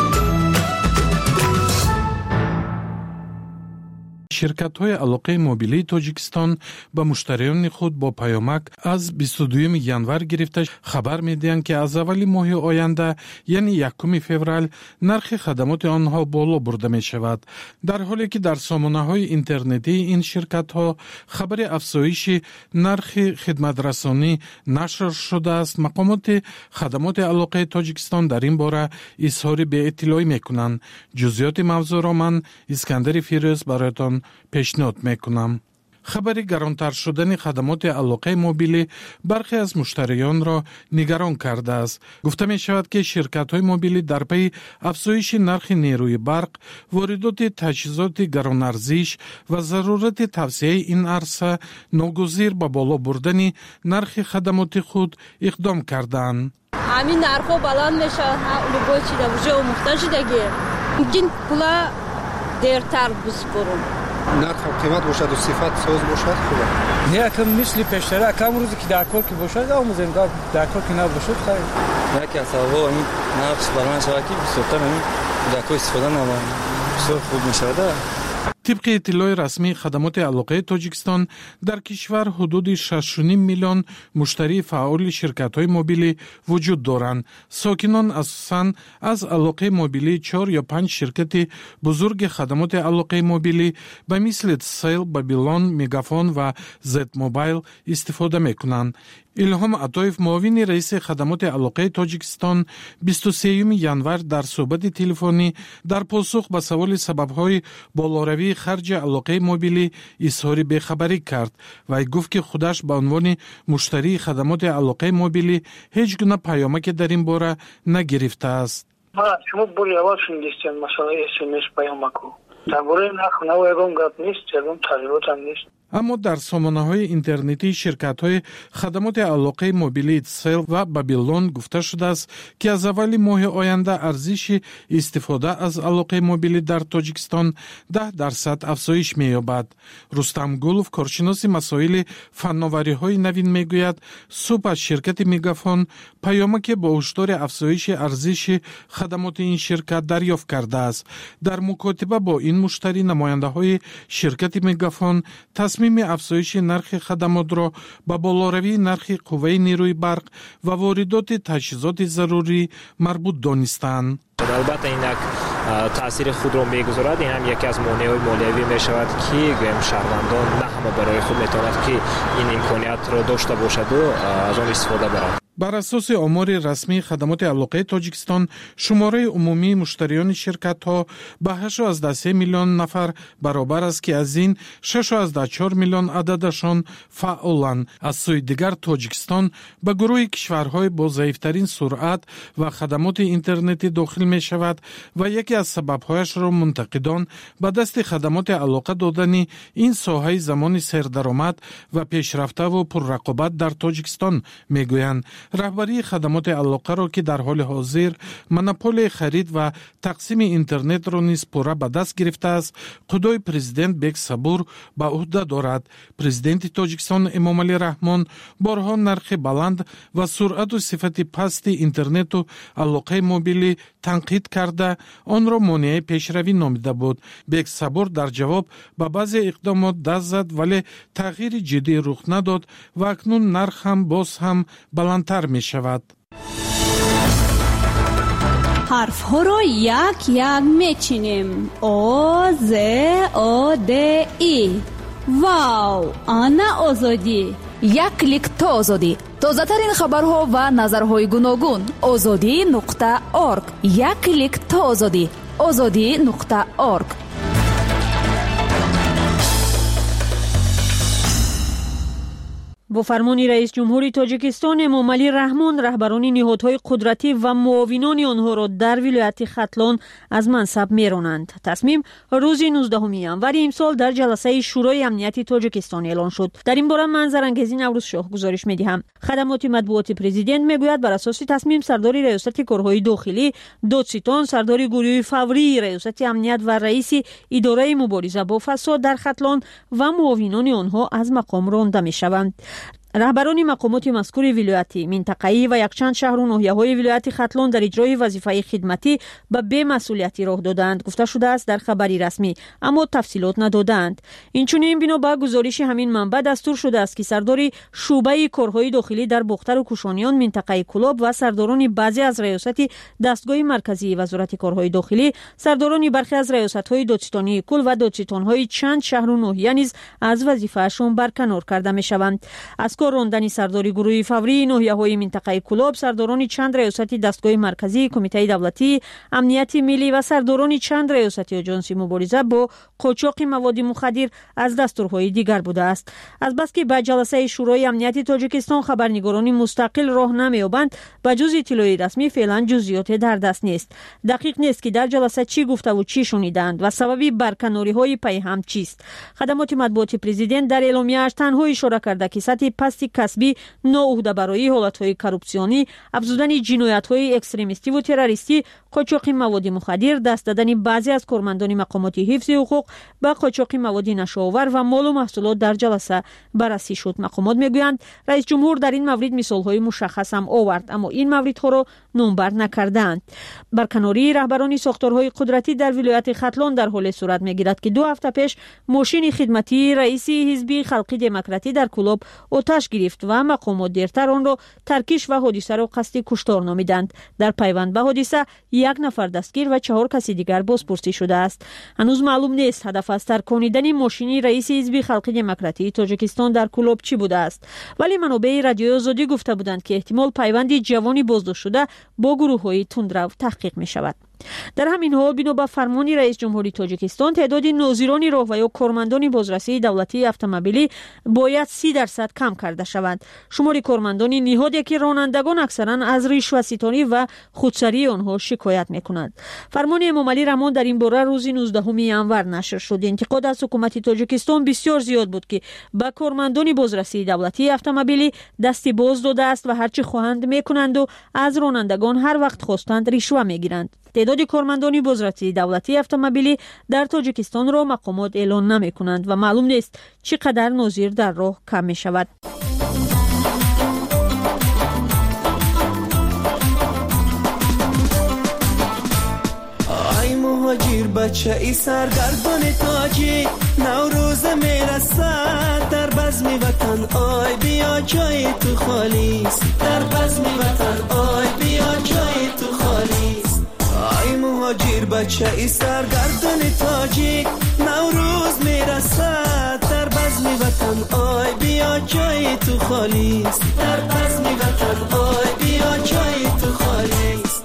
Speaker 6: شرکت‌های علاقه موبیلی تاجیکستان به مشتریان خود با پیامک از 22 ینور گرفته خبر می‌دهند که از اول ماه آینده یعنی 1 فوریه نرخ خدمات آنها بالا برده می‌شود، در حالی که در سامانه‌های اینترنتی این شرکت‌ها خبر افزایش نرخ خدمت رسانی نشر شده است. مقامات خدمات علاقه تاجیکستان در این باره اظهار به اطلاعی می‌کنند. جزئیات موضوع را من اسکندر فیروز برایتان پیشنهاد میکنم. خبری گرانتر شدن خدمات علاقه موبیلی برخی از مشتریان را نگران کرده است. گفته می شود که شرکت های موبیلی در پی افزایش نرخ نیروی برق، واردات تجهیزات گران ارزش و ضرورت توسعه این عرصه ناگزیر به بالا بردن نرخ خدمات خود اقدام کردند.
Speaker 1: همین نرخ بلند میشه، لوگو چی ده بوجه و محتاج دیگه. ممکن پولا دیرتر بسپرم.
Speaker 7: نرخ قیمت باشد و صفت ساز باشد خوبه.
Speaker 22: نه کم مثل پیشتر کم روزی که در کار که باشد آموزیم در کار که نباشد خیر.
Speaker 8: یکی از سبب‌ها این نرخ بلند شود که بسیار همین در کار استفاده نماند بسیار خوب میشود.
Speaker 6: طبق اطلاع رسمی خدمات علاقه تاجیکستان در کشور حدود 6.5 میلیون مشتری فعال شرکت‌های موبیلی وجود دارند. ساکنان اساساً از علاقه موبیلی 4 یا 5 شرکت بزرگ خدمات علاقه موبیلی به مثل سیل، بابیلون، میگافون و زد موبایل استفاده می‌کنند. الهام عطایف معاون رئیس خدمات علاقه تاجیکستان 23 ینور در صحبت تلفنی در پاسخ به سوال سبب‌های بالاروی خرج علاقه موبیلی اظهار بی‌خبری کرد و گفت که خودش به عنوان مشتری خدمات علاقه موبیلی هیچ گونه پیامک در این باره نگرفته است.
Speaker 9: شما بوری اول شنیدید مسئله SMS پیامکو درباره نرخ نو یگان گپ نیست، یگان تغییرات هم نیست.
Speaker 6: اما در سامانه‌های اینترنتی شرکت‌های خدمات علاقه موبیلی سیل و بابیلون گفته شده است که از اول ماه آینده ارزش استفاده از علاقه موبیلی در تاجیکستان 10% افزایش می‌یابد. رستم گلوف کارشناس مسائل فناوری‌های نوین میگوید صبح از شرکت میگافون پیامک با هشدار افزایش ارزش خدمات این شرکت دریافت کرده است. در مکاتبه با این مشتری نماینده‌های شرکت میگافون تصمیم افزایش نرخ خدمات را به بالاروی نرخ قوه نیروی برق و واردات تجهیزات ضروری مربوط دانستند.
Speaker 11: البته این یک تاثیر خود را میگذارد. این هم یکی از مانع‌های مالیوی می شود که گویم شهروندان نه همه برای خود میتواند که این امکانیت را داشته باشد و از آن استفاده برد.
Speaker 6: بر اساس آمار رسمی خدمات علاقه تاجیکستان شماره عمومی مشتریان شرکت‌ها به 8.3 میلیون نفر برابر است که از این 6.4 میلیون عددشان فعالند. از سوی دیگر تاجیکستان به گروه کشورهای با ضعیف‌ترین سرعت و خدمات اینترنتی داخل می شود و یکی از سبب‌هایش را منتقدان به دست خدمات علاقه دادن این ساحه زمان سردرآمد و پیشرفته و پررقابت در تاجیکستان میگویند. رهبری خدمات علاقه را که در حال حاضر مونوپول خرید و تقسیم اینترنت را نیز پوره به دست گرفته است، قدوی پرزیدنت بیگ صبور به عهده دارد. پرزیدنت تاجیکستان امامعلی رحمان بارها نرخ بلند و سرعت و صفت پست اینترنت و علاقه موبیلی تنقید کرده آن را مانع پیشروی نامیده بود. بیگ صبور در جواب به بعضی اقدامات دست زد ولی تغییر جدی رخ نداد و اکنون نرخ هم باز هم بلندتر می شود.
Speaker 13: حرف ها را یک یک می چینیم. او ز او د ای. واو، آنا آزادی.
Speaker 14: یک کلیک تا آزادی. تازه ترین خبرها و نظرهای گوناگون. azadi.org. یک کلیک تا آزادی. azadi.org.
Speaker 27: با فرمان رئیس جمهوری تاجیکستان امامعلی رحمان رهبران نهادهای قدرتی و معاونان آنها را در ولایت ختلان از منصب میرانند. تصمیم روز 19 ینور امسال در جلسه شورای امنیت تاجیکستان اعلان شد. در این باره من زرنگزی نوروز شاه گزارش میدهم. خدمات مطبوعاتی پرزیدنت میگوید بر اساس تصمیم سردار ریاست کارهای داخلی دادستان، سردار گروه فوری ریاست امنیت و رئیس اداره مبارزه با فساد در ختلان و معاونان آنها از مقام رانده میشوند. رهبران مقامات مذکور ولایتی، منطقه‌ای و یکچند شهر و ناحیه‌های ولایت ختلان در اجرای وظیفه خدمتی به بی‌مسئولیتی راه دادند گفته شده است در خبری رسمی، اما تفصیلات ندادند. اینچنین بنا به گزارش همین منبع دستور شده است که سردار شعبه کارهای داخلی در بختر و کوشانیان منطقه کلاب و سرداران بعضی از ریاست دستگاه مرکزی وزارت کارهای داخلی، سرداران برخی از ریاست‌های دادستانی کل و دادستان‌های چند شهر و ناحیه نیز از وظیفه‌شان برکنار کرده می‌شوند. از کار راندن سرداری گروه فوری ناحیه‌های منطقه کلاب، سرداران چند ریاست دستگاه مرکزی کمیته دولتی امنیت ملی و سرداران چند ریاست آژانس مبارزه با قاچاق مواد مخدر از دستورهای دیگر بوده است. از بس که به جلسه شورای امنیت تاجیکستان خبرنگاران مستقل راه نمی‌یابند، به جز اطلاع رسمی فعلا جزئیات در دست نیست. دقیق نیست که در جلسه چی گفته و چی شنیدند و سبب برکناری‌های پیهم چیست. خدمات مطبوعات پرزیدنت در اعلامیه‌اش تنها اشاره کرده که سطح پست کسبی ناعهده‌برایی، حالت‌های کورپسیونی، افزودن جنایت‌های اکستریمیستی و تروریستی، قاچاق مواد مخدر، دست دادن بعضی از کارمندان مقامات حفظ حقوق به قاچاق مواد نشه‌آور و مال و محصولات در جلسه بررسی شد. مقامات میگویند رئیس جمهور در این مورد مثال‌های مشخص هم آورد، اما این موردها را نامبر نکردند. برکناری رهبران ساختارهای قدرتی در ولایت ختلان در حال صورت میگیرد که 2 هفته پیش ماشین خدمتی رئیس حزب خلقی دموکراتی در کلاب آتش گرفت و مقامات دیرتر آن را ترکیش و حادثه را قصد کشتار نامیدند. در پیوند به حادثه 1 نفر دستگیر و 4 کسی دیگر بازپرسی شده است. هنوز معلوم نیست هدف از ترکاندن ماشین رئیس حزب خلقی دموکراتی تاجیکستان در کلاب چی بوده است، ولی منابع رادیو آزادی گفته بودند که احتمال پیوند جوانی بازداشت شده با گروه‌های تندرو تحقیق می شود. در همین حال بنا به فرمان رئیس جمهوری تاجیکستان تعداد ناظران راه و یا کارمندان بازرسی دولتی اتومبیلی باید 30% کم کرده شود. شمار کارمندان نهادی که رانندگان اکثرا از رشوه ستانی و خودسری آنها شکایت میکنند. فرمان امام علی رحمان در این باره روز 19 ینور نشر شد. انتقاد از حکومت تاجیکستان بسیار زیاد بود که به کارمندان بازرسی دولتی اتومبیلی دستی باز داده است و هرچی خواهند میکنند و از رانندگان هر وقت خواستند رشوه میگیرند. تعداد کارمندان بازرسی دولتی اتومبیلی در تاجیکستان را مقامات اعلان نمی کنند و معلوم نیست چقدر ناظر در راه کم می شود.
Speaker 26: ای مهاجر بچه ای سرگردان تاجی، نوروز میرسد در بزم وطن، آی بیا جای تو خالیست، در بزم وطن آی بیا جای تو خالیست. ای مهاجر بچه ای سرگردان تاجیک، نوروز میرسد در بزم وطن، آی بیا جای تو خالیست، در بزم وطن آی بیا جای تو خالیست.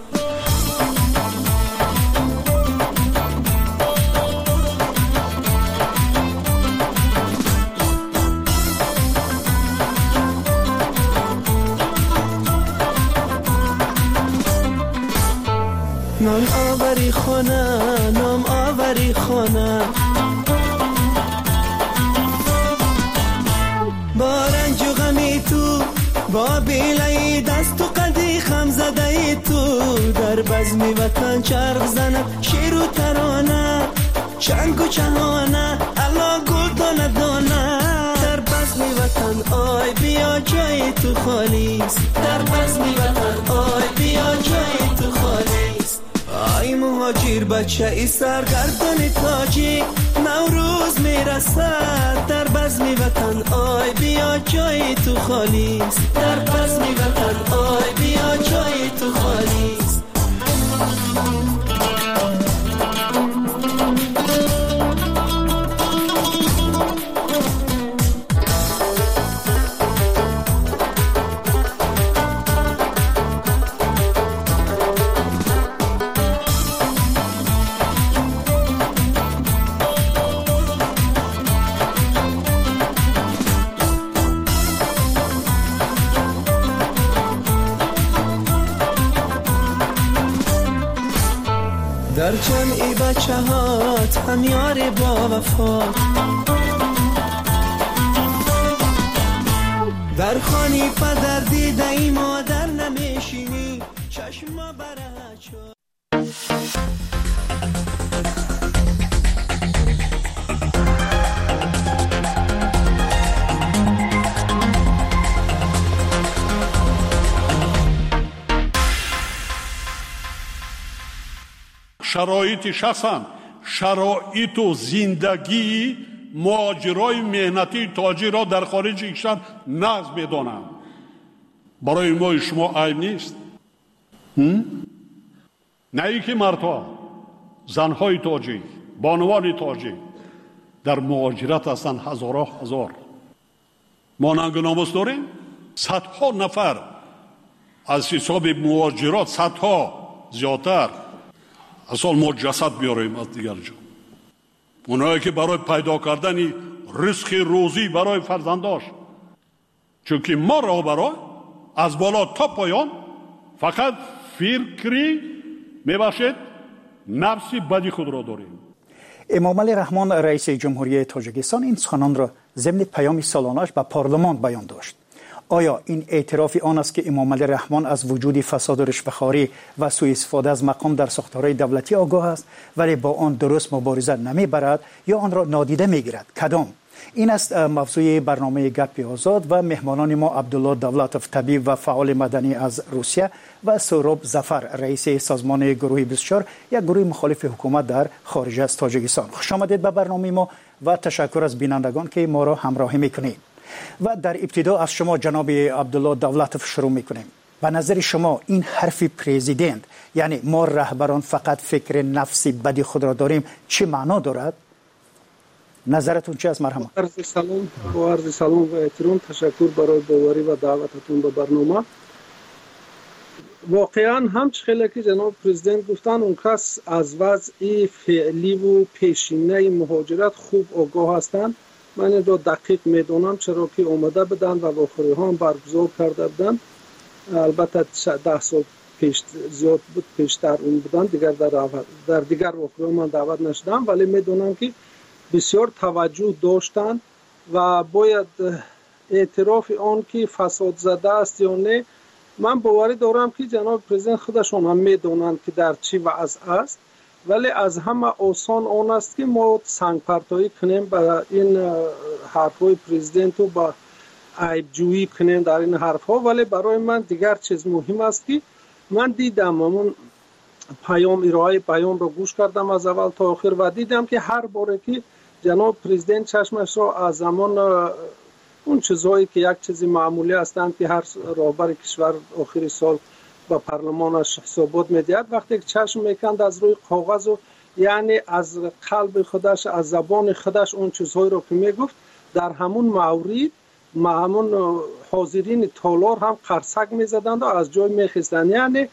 Speaker 26: نام آوری خانه، نام آوری خانه، با رنج و غمی تو، با بیلای دست و قدی خم زده تو، در بزم وطن چرخ زنه شیر و ترانه، چنگ و چهانه الا گل دانه دانه، در بزم وطن آی بیا جای تو خالیست، در بزم وطن آی بیا جای تو خالیست. ای مهاجر بچه ای سرگردان تاجیک، نوروز میرسد در بزم وطن، آی بیا جای تو خالیست، در بزم وطن آی بیا جای تو خالیست. در جمعی بچه هات هم یار با وفا، در خانی پدر دیده ای مادر نمیشینی، چشم برهد شد.
Speaker 15: شرایط شخصا شرایط و زندگی مهاجرای مهنتی تاجی را در خارج کشور نقض بدانند. برای ما شما عیب نیست. نه ای که مردها، زنهای تاجی، بانوان تاجی در مهاجرت هستند هزارها هزار. ما ننگ ناموس داریم. صدها نفر از حساب مهاجرات، صدها زیادتر اصلا ما جسد بیاریم از دیگر جا. اونایی که برای پیدا کردن رزق روزی برای فرزنداش، چون که ما رهبران از بالا تا پایان فقط فکری میبخشید نفسی بدی خود را داریم.
Speaker 16: امامعلی رحمان رئیس جمهوری تاجیکستان این سخنان را ضمن پیام سالانه‌اش به پارلمان بیان داشت. آیا این اعتراف آن است که امامعلی رحمان از وجود فساد و رشوه‌خواری و سوء استفاده از مقام در ساختارهای دولتی آگاه است ولی با آن درست مبارزه نمیبرد یا آن را نادیده میگیرد؟ کدام؟ این است موضوع برنامه گپ آزاد و مهمانان ما عبدالله دولتوف، طبیب و فعال مدنی از روسیه، و سهراب ظفر، رئیس سازمان گروه 24، یک گروه مخالف حکومت در خارج از تاجیکستان. خوش آمدید به برنامه ما و تشکر از بینندگان که ما را همراهی میکنید. و در ابتدا از شما جناب عبدالله دولتوف شروع میکنیم. به نظر شما این حرف پرزیدنت، یعنی ما رهبران فقط فکر نفسی بدی خود را داریم، چه معنا دارد؟ نظرتون چه است؟ مرحبا.
Speaker 17: عرض سلام و احترام. تشکر برای باوری و دعوتتون به برنامه. واقعا همچنین که جناب پرزیدنت گفتن، اون کس از وضع فعلی و پیشینه مهاجرت خوب آگاه هستند. من این را دقیق میدونم، چرا که اومده بدن و واخوری ها هم برگزار کرده بدن. البته 10 سال پیش زیاد بود، پیشتر اون بودن، دیگر در دیگر واخوری من دعوت نشدم، ولی میدونم که بسیار توجه داشتند و باید اعتراف آن که فساد زده است یا نه. من باوری دارم که جناب پرزیدنت خودشون هم میدونند که در چی وضع است، ولی از همه آسان آن است که ما سنگ پرتایی کنیم به این حرفهای پرزیدنت و با عیب جویی کنیم در این حرفها. ولی برای من دیگر چیز مهم است که من دیدم همون ارائه پیام را گوش کردم از اول تا آخر و دیدم که هر باره که جناب پرزیدنت چشمش را از زمان اون چیزهایی که یک چیزی معمولی هستند که هر رهبر کشور آخر سال با پارلمانش حسابات میدهد، وقتی که چشم میکند از روی کاغذ و یعنی از قلب خودش، از زبان خودش اون چیزهایی را که میگفت، در همون مورد همون حاضرین تالار هم قرصک میزدند و از جای میخیستند. یعنی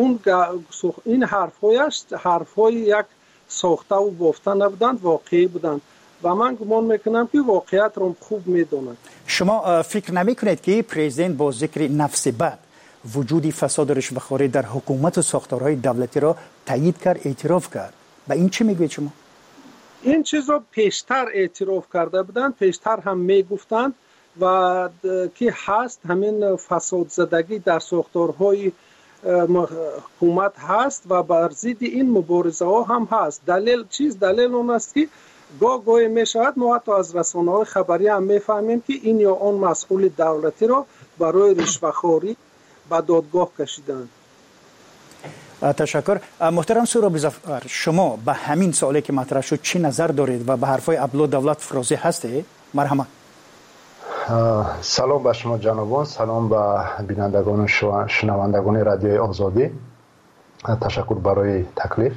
Speaker 17: این حرفهای یک ساخته و بافته نبودند، واقعی بودند و من گمان میکنم که واقعیت را خوب میدونند.
Speaker 16: شما فکر نمیکنید که پرزیدنت با ذکر نفس بد وجودی فساد و رشوه‌خواری در حکومت و ساختارهای دولتی را تایید کرد، اعتراف کرد؟ به این چی میگوید شما؟
Speaker 17: این چیز را پیشتر اعتراف کرده بودند، پیشتر هم میگفتند و که هست همین فساد زدگی در ساختارهای حکومت هست و بر ضد این مبارزه ها هم هست. دلیل اون است که گاهی می شود ما حتی از رسانه‌های خبری هم میفهمیم که این یا آن مسئول دولتی را برای رشوه‌خواری به دادگاه کشیدند.
Speaker 16: تشکر. محترم سهراب ظفر، شما به همین سوالی که مطرح شد چی نظر دارید و به حرفای عبدالله دولتوف راضی هستید؟ مرحبا.
Speaker 18: سلام به شما جنابان، سلام به بینندگان و شنوندگان رادیوی آزادی. تشکر برای تکلیف.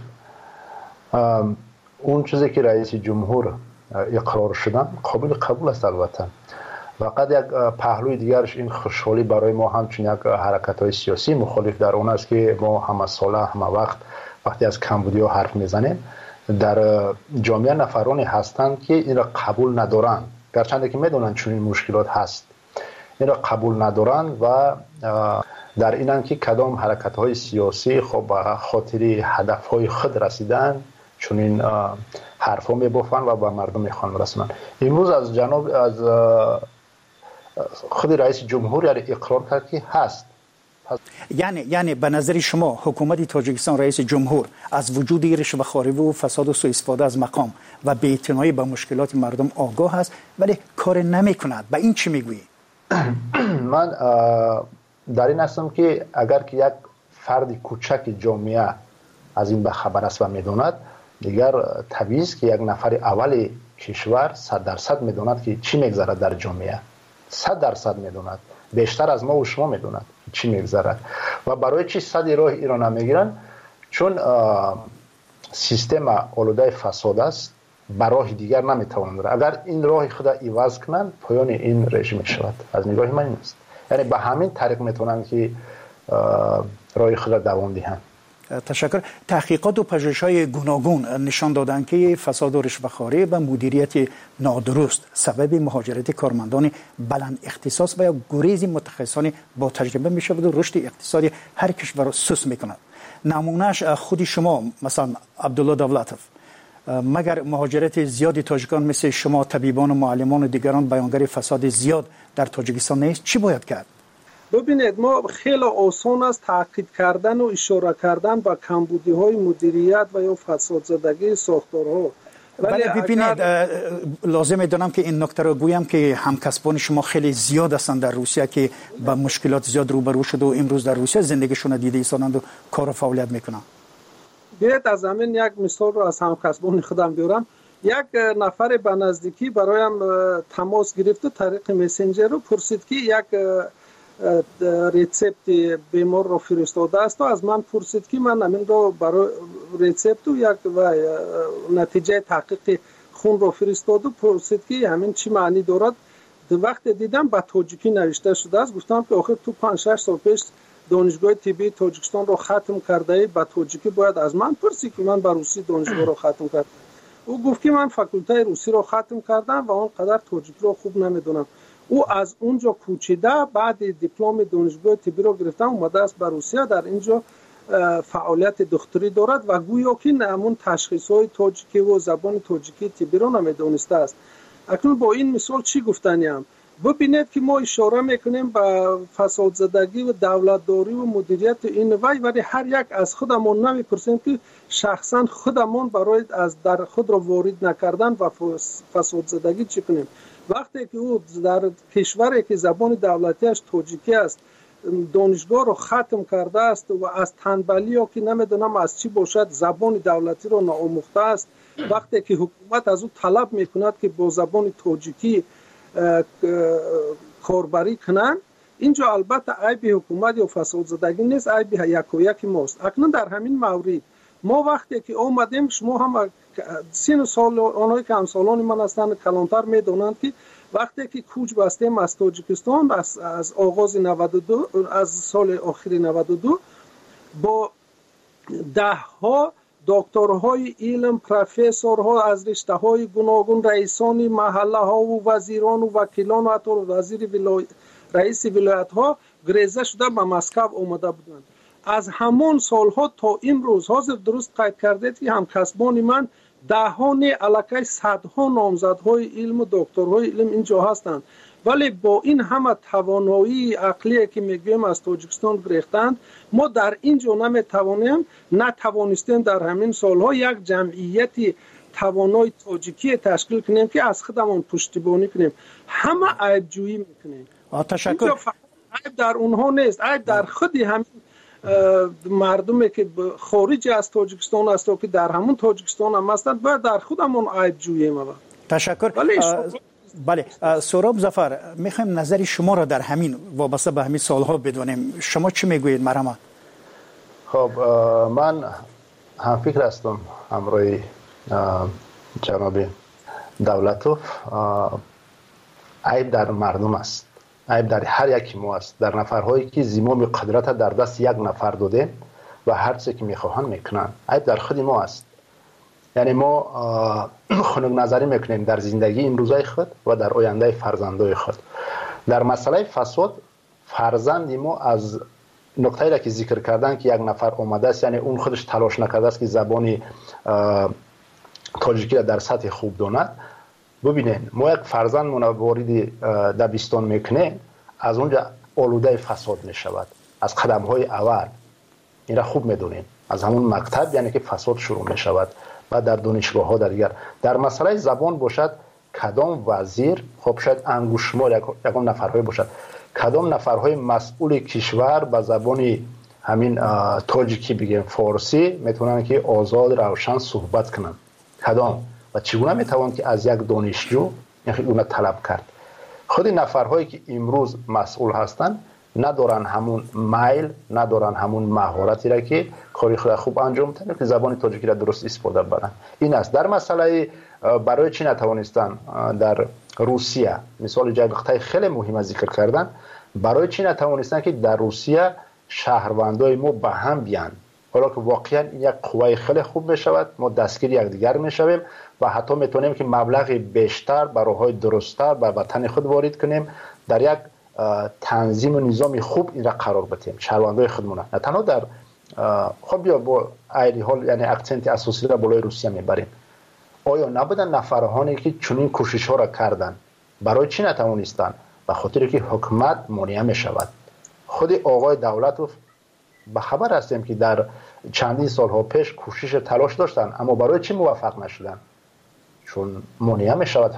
Speaker 18: اون چیزی که رئیس جمهور اقرار شدن قابل قبول است البته. فقط یک پهلوی دیگرش این خوشحالی برای ما همچون یک حرکت‌های سیاسی مخالف در اون است که ما همه ساله همه وقتی از کمبودی ها حرف میزنیم، در جامعه نفرانی هستند که این را قبول ندارن، گرچنده که میدونن چون این مشکلات هست، این را قبول ندارن و در اینن که کدام حرکت‌های سیاسی خب به خاطر هدف‌های خود رسیدن چون این حرفا میبافن و به مردم میخوان برسونن. امروز از خود رئیس جمهور اقرار کرد که هست.
Speaker 16: یعنی به نظر شما حکومت تاجیکستان، رئیس جمهور از وجود رشوه‌خواری و فساد و سوء استفاده از مقام و بی‌اعتنایی به مشکلات مردم آگاه است ولی کار نمی‌کند. به این چی میگویی؟
Speaker 18: من در این هستم که اگر که یک فرد کوچک جامعه از این به خبر است و میدوند، دیگر طبیعی است که یک نفر اول کشور 100% میدوند که چی میگذرد در جامعه. 100% میدوند، بیشتر از ما و شما میدوند چی میگذرد و برای چی 100 راه ایران نمیگیرن؟ چون سیستم آلوده فساد است، به راه دیگر نمیتوانند. اگر این راه خود عوض کنند پایان این رژیم میشود. از نگاه من این است. یعنی به همین طریق میتونند که راه خود دوام دهند.
Speaker 16: تشکر. تحقیقات و پژوهش‌های گوناگون نشان دادند که فساد و رشوه‌خواری و مدیریت نادرست سبب مهاجرت کارمندان بلند اختصاص و یا گریز متخصصان با تجربه می‌شود و رشد اقتصادی هر کشور را سوس می‌کند. نمونهش خود شما مثلا عبدالله دولتوف، مگر مهاجرت زیادی تاجیکان مثل شما طبیبان و معلمان و دیگران بیانگر فساد زیاد در تاجیکستان نیست؟ چی باید کرد؟
Speaker 17: ببینید ما خیلی آسان است تاکید کردن و اشاره کردن به کمبودی های مدیریت و یا فساد زدگی ساختارها.
Speaker 16: ولی ببینید لازم دارم که این نکته رو گویم که همکسبان شما خیلی زیاد هستند در روسیه که با مشکلات زیاد روبرو شده و امروز در روسیه زندگیشون دیده ایستادند و کار و فعالیت میکنن.
Speaker 17: بیاید از همین یک مثال رو از همکسبان خودم بیارم. یک نفر به نزدیکی برایم تماس گرفت و طریق مسنجر رو پرسید که یک ریسپت بیمار رو فرستاده است و از من پرسید که من همین رو برای ریسپت و یک و نتیجه تحقیق خون رو فرستاد و پرسید که همین چی معنی دارد. وقت دیدم به تاجیکی نوشته شده است. گفتم که آخر تو 5-6 سال پیش دانشگاه طبی تاجیکستان رو ختم کرده ای، به تاجیکی باید از من پرسی که من به روسی دانشگاه رو ختم کردم. او گفت که من فاکولته روسی رو ختم کردم و اونقدر تاجیکی رو خوب نمیدونم. او از اونجا کوچیده بعد دیپلم دانشگاه طبی رو گرفتم اومده است به روسیه، در اینجا فعالیت دکتری دارد و گویا که همون تشخیص‌های تاجیکی و زبان تاجیکی طبی رو نمیدونسته است. اکنون با این مثال چی گفتنیم؟ ببینید که ما اشاره میکنیم به فساد زدگی و دولتداری و مدیریت این ولی هر یک از خودمون نمیپرسیم که شخصا خودمون برای از در خود را وارد نکردن و فساد زدگی چی کنیم. وقتی که او در کشوری که زبان دولتیش تاجیکی است دانشگاه رو ختم کرده است و از تنبلی ها که نمیدونم از چی باشد زبان دولتی رو ناآموخته است، وقتی که حکومت از او طلب میکند که با زبان تاجیکی کاربری کنن، اینجا البته عیب حکومت یا فساد زدگی نیست، عیب یک و یک ماست. اکنون در همین مورد ما وقتی که آمدیم، شما هم سین سال آنهایی که همسالان من هستند کلانتر میدونند که وقتی که کوچ بستیم از تاجیکستان از آغاز 92 از سال آخری 92 با 10 ها دکترهای علم، پروفسورها از رشته‌های گوناگون، رئیسان محله ها و وزیران و وکیلان و حتی رئیس ولایت ها گریزه شده به مسکو آمده بودند. از همون سالها تا امروز حاضر درست قید کردید که همکسبان من دهان علاقه صدها نامزدهای علم و دکترهای علم اینجا هستند، ولی با این همه توانایی عقلی که میگویم از تاجیکستان گرفتند، ما در اینجا نتوانستیم در همین سالها یک جمعیتی توانای تاجیکی تشکیل کنیم که از خودمون پشتیبانی کنیم. همه عیب جویی میکنیم.
Speaker 16: تشکر.
Speaker 17: عیب در اونها نیست، عیب در خودی همین مردمی که خارج از تاجیکستان هستند که در همون تاجیکستان هم هستند باید در خودمون عیب جوییم.
Speaker 16: تشکر. بله سهراب ظفر، میخوایم نظر شما را در همین وابسته به همین سالها بدونیم. شما چی میگویید مرحمت؟
Speaker 18: خب من هم فکر هستم همراه جناب دولتوف. عیب در مردم است، عیب در هر یکی ما است، در نفرهایی که زمام قدرت در دست یک نفر داده و هر چه که میخواهند میکنن. عیب در خود ما است. یعنی ما خنک نظری میکنیم در زندگی امروزای خود و در آینده فرزندای خود. در مسئله فساد فرزند ما از نکته‌ای را که ذکر کردن که یک نفر اومده است، یعنی اون خودش تلاش نکرده است که زبان تاجیکی را در سطح خوب داند. ببینید ما یک فرزند وارد دبستان میکنه، از اونجا آلوده فساد میشود از قدم های اول. این را خوب میدونیم از همون مکتب، یعنی که فساد شروع میشود و در دانشگاه ها دیگر. در مسئله زبان باشد کدام وزیر، خب شاید انگشتشمار یکم نفرهای باشد، کدام نفرهای مسئول کشور به زبان همین تاجیکی بگیم فارسی میتونن که آزاد روشن صحبت کنن؟ کدام و چگونه میتوان که از یک دانشجو اون طلب کرد؟ خود نفرهایی که امروز مسئول هستند ندارن همون میل، ندارن همون مهارتی را که کاری خود خوب انجام میدن که زبان تاجیکی را درست استفاده کنند. این است. در مسئله برای چی نتوانستن در روسیه مثال جای نقطه خیلی مهم ذکر کردن، برای چی نتوانستن که در روسیه شهروندای ما به هم بیان، حالا که واقعا این یک قوه خیلی خوب میشود، ما دستگیر یکدیگر میشویم و حتی میتونیم که مبلغ بیشتر برای راههای درست‌تر به وطن خود وارد کنیم، در یک تنظیم و نظام خوب این را قرار بدیم شهروندای خودمون، نه تنها در خب بیا با ایدی حال یعنی اکسنت اساسی را بالای روسیه میبریم. آیا نبودن نفرهانی که چنین کوشش ها را کردن؟ برای چی نتوانستن؟ به خاطر که حکومت مانع میشود. خود آقای دولتوف به خبر هستیم که در چندین سالها پیش کوشش تلاش داشتن، اما برای چی موفق نشدن؟ چون مانع میشود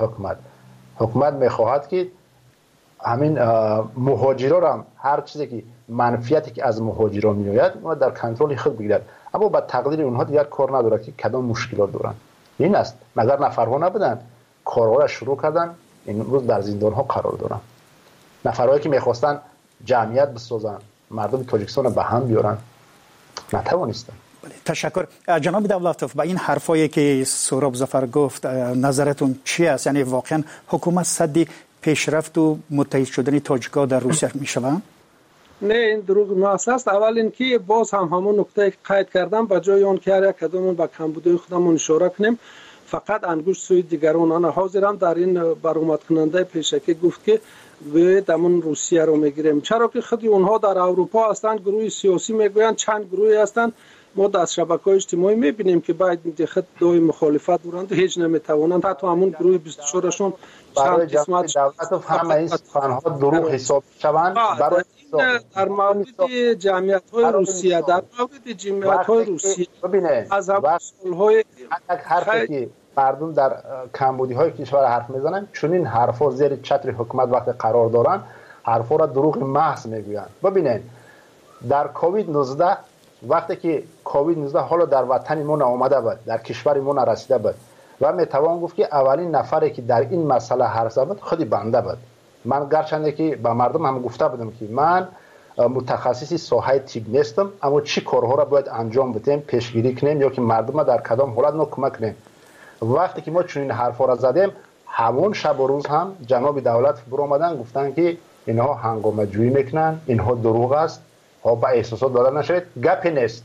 Speaker 18: حکومت میخواهد که همین مهاجرا را هم هر چیزی که منفیتی که از مهاجرا میآید ما در کنترل خود بگیرد، اما با تقدیر اونها دیگر کار نداره که کدام مشکلات دارن. این است. مگر نفرها نبودن کارها را شروع کردن، این روز در زندان ها قرار دارن. نفرهایی که میخواستن جمعیت بسازن، مردم تاجیکستان به هم بیارن، نتوانستن.
Speaker 16: تشکر. جناب دولتوف، به این حرفایی که سهراب ظفر گفت نظرتون چی است؟ یعنی واقعا حکومت صد پیشرفت و متحد شدن تاجیک‌ها در روسیه میشوند؟
Speaker 17: نه، این دروغ محض است. اول اینکه باز همون نکته که قید کردم به جای آن که هر یک کدام به کمبودی خودمون اشاره کنیم فقط انگشت سوی دیگران. آن حاضرم در این برآمد کننده پیشکی گفت که باید همون روسیه رو میگیریم، چرا که خود اونها در اروپا هستند، گروه سیاسی میگویند چند گروهی هستند، ما در شبکه‌های اجتماعی میبینیم که باید خود دوی مخالفت دارند، هیچ نمیتوانند، حتی همون گروه 24 شون
Speaker 18: برای جمعیت دولت همه این سخن‌ها دروغ حساب شوند. برای
Speaker 17: در مورد جمعیت‌های روسیه، در مورد جمعیت‌های روسیه از سال‌های
Speaker 18: حرفی که مردم در کمبودی‌های کشور حرف میزنن، چون این حرفا زیر چتر حکومت وقت قرار دارن حرفا را دروغ محض میگویند. ببینید در کووید 19 وقتی که کووید 19 حالا در وطن ما آمده بود، در کشور ما رسیده بود و میتوان گفت که اولین نفری که در این مسئله حرف زد خود بنده بود. من گرچنده که به مردم هم گفته بودم که من متخصصی ساحه طب نیستم، اما چی کارها را باید انجام بدیم، پیشگیری کنیم یا که مردم در کدام حالت ما کمک کنیم. وقتی که ما چنین حرفا را زدیم همون شب و روز هم جناب دولت برو آمدن گفتن که اینها هنگامه جویی میکنن، اینها دروغ است، ها با احساسات داده نشد، گپی نیست.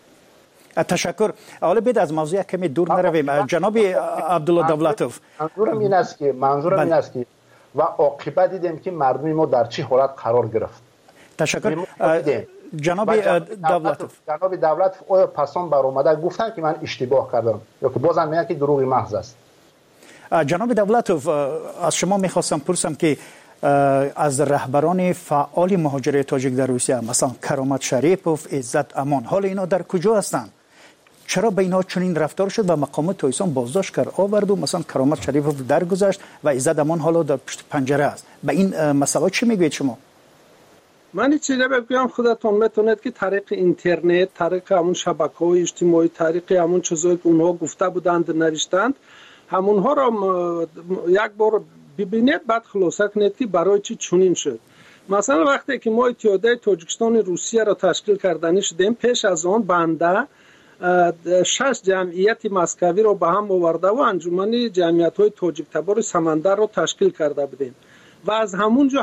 Speaker 16: تشکر. حالا بید از موضوع کمی دور نرویم. جناب عبدالله دولتوف،
Speaker 18: منظورم این است که و عاقبت دیدیم که مردم ما در چی حالت قرار گرفت.
Speaker 16: تشکر. جناب
Speaker 18: دولتوف آیا پسان بر اومده گفتن که من اشتباه کردم یا که بازم میگن که دروغ محض است؟
Speaker 16: جناب دولتوف، از شما میخواستم پرسم که از رهبران فعال مهاجر تاجیک در روسیه مثلا کرامت شریپوف، عزت امان، حال اینا در کجا هستند؟ چرا به اینا چنین رفتار شد و مقام تویسان بازداشت کرد آورد و مثلا کرامت شریپوف درگذشت و عزت امان حالا در پشت پنجره است؟ به این مسئله چی میگوید شما؟
Speaker 17: من چیزی بگم خودتون میتونید که طریق اینترنت، طریق همون شبکه‌های اجتماعی، طریق همون چیزایی که اونها گفته بودند نوشتند، همونها را یک بار ببینید بعد خلاصه کنید که برای چی چنین شد. مثلا وقتی که ما اتحادیه تاجیکستان روسیه را تشکیل کردنی شدیم، پیش از آن بنده 6 جمعیت مسکوی را به هم آورده و انجمن جمعیت‌های تاجیک تبار سمندر را تشکیل کرده بودیم و از همونجا